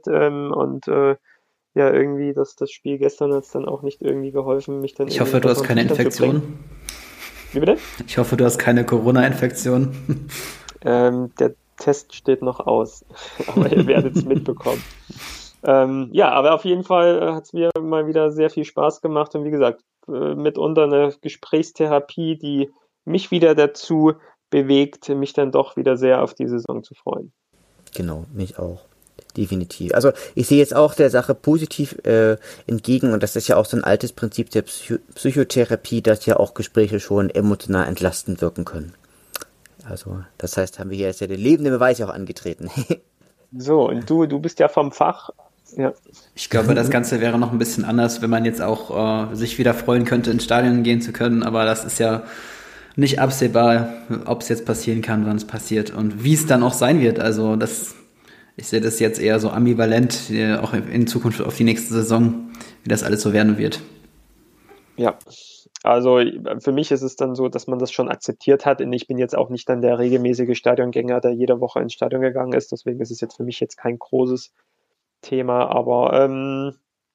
ja, irgendwie das Spiel gestern hat es dann auch nicht irgendwie geholfen, mich dann... Ich hoffe, du hast keine Infektion. Wie bitte? Ich hoffe, du hast keine Corona-Infektion. Der Test steht noch aus, aber ihr werdet es mitbekommen. Ja, aber auf jeden Fall hat es mir mal wieder sehr viel Spaß gemacht und wie gesagt, mitunter eine Gesprächstherapie, die mich wieder dazu bewegt, mich dann doch wieder sehr auf die Saison zu freuen. Genau, mich auch. Definitiv. Also ich sehe jetzt auch der Sache positiv entgegen und das ist ja auch so ein altes Prinzip der Psychotherapie, dass ja auch Gespräche schon emotional entlastend wirken können. Also das heißt, haben wir hier jetzt ja den lebenden Beweis auch angetreten. So, und du bist ja vom Fach. Ja. Ich glaube, das Ganze wäre noch ein bisschen anders, wenn man jetzt auch sich wieder freuen könnte, ins Stadion gehen zu können, aber das ist ja nicht absehbar, ob es jetzt passieren kann, wann es passiert und wie es dann auch sein wird. Also ich sehe das jetzt eher so ambivalent, auch in Zukunft auf die nächste Saison, wie das alles so werden wird. Ja, also für mich ist es dann so, dass man das schon akzeptiert hat und ich bin jetzt auch nicht dann der regelmäßige Stadiongänger, der jede Woche ins Stadion gegangen ist, deswegen ist es jetzt für mich jetzt kein großes Thema, aber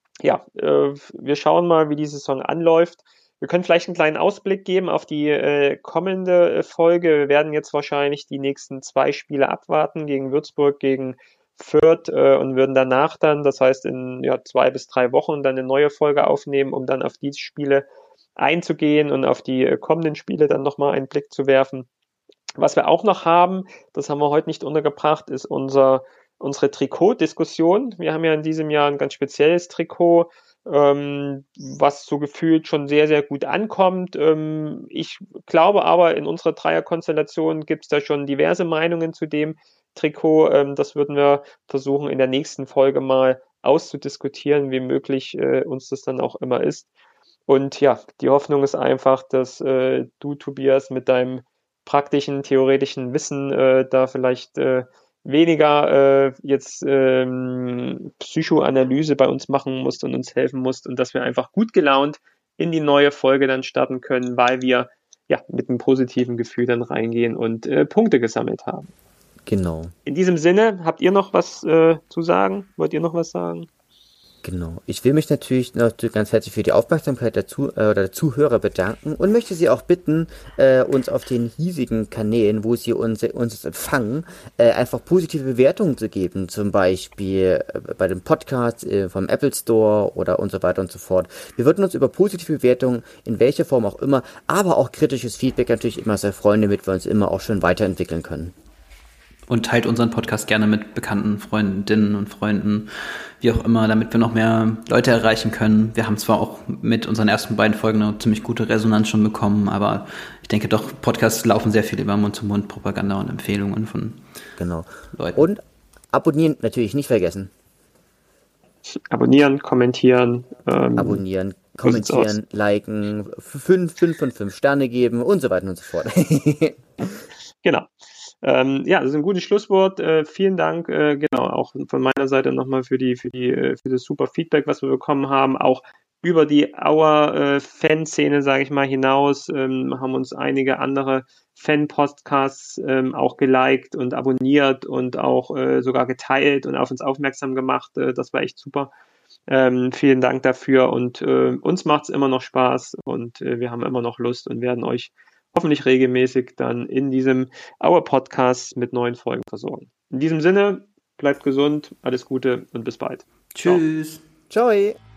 wir schauen mal, wie die Saison anläuft. Wir können vielleicht einen kleinen Ausblick geben auf die kommende Folge. Wir werden jetzt wahrscheinlich die nächsten 2 Spiele abwarten, gegen Würzburg, gegen Fürth und würden danach dann, das heißt in 2 bis 3 Wochen, dann eine neue Folge aufnehmen, um dann auf diese Spiele einzugehen und auf die kommenden Spiele dann nochmal einen Blick zu werfen. Was wir auch noch haben, das haben wir heute nicht untergebracht, ist unsere Trikot-Diskussion. Wir haben ja in diesem Jahr ein ganz spezielles Trikot, was so gefühlt schon sehr, sehr gut ankommt. Ich glaube aber, in unserer Dreierkonstellation gibt es da schon diverse Meinungen zu dem Trikot. Das würden wir versuchen, in der nächsten Folge mal auszudiskutieren, wie möglich uns das dann auch immer ist. Und ja, die Hoffnung ist einfach, dass du, Tobias, mit deinem praktischen, theoretischen Wissen da vielleicht weniger jetzt Psychoanalyse bei uns machen musst und uns helfen musst und dass wir einfach gut gelaunt in die neue Folge dann starten können, weil wir ja mit einem positiven Gefühl dann reingehen und Punkte gesammelt haben. Genau. In diesem Sinne, habt ihr noch was zu sagen? Wollt ihr noch was sagen? Genau. Ich will mich natürlich noch ganz herzlich für die Aufmerksamkeit der Zuhörer bedanken und möchte Sie auch bitten, uns auf den hiesigen Kanälen, wo Sie uns empfangen, einfach positive Bewertungen zu geben. Zum Beispiel bei dem Podcast vom Apple Store oder und so weiter und so fort. Wir würden uns über positive Bewertungen in welcher Form auch immer, aber auch kritisches Feedback natürlich immer sehr freuen, damit wir uns immer auch schön weiterentwickeln können. Und teilt unseren Podcast gerne mit bekannten Freundinnen und Freunden, wie auch immer, damit wir noch mehr Leute erreichen können. Wir haben zwar auch mit unseren ersten beiden Folgen eine ziemlich gute Resonanz schon bekommen, aber ich denke doch, Podcasts laufen sehr viel über Mund-zu-Mund-Propaganda und Empfehlungen von Leuten. Und abonnieren natürlich nicht vergessen. Abonnieren, kommentieren. Abonnieren, kommentieren, liken, 5 von 5 Sterne geben und so weiter und so fort. Genau. Das ist ein gutes Schlusswort. Vielen Dank, auch von meiner Seite nochmal für das super Feedback, was wir bekommen haben. Auch über die Auer Fanszene, sage ich mal, hinaus haben uns einige andere Fan-Podcasts auch geliked und abonniert und auch sogar geteilt und auf uns aufmerksam gemacht. Das war echt super. Vielen Dank dafür und uns macht es immer noch Spaß und wir haben immer noch Lust und werden euch hoffentlich regelmäßig dann in diesem Our Podcast mit neuen Folgen versorgen. In diesem Sinne, bleibt gesund, alles Gute und bis bald. Tschüss. Ciao.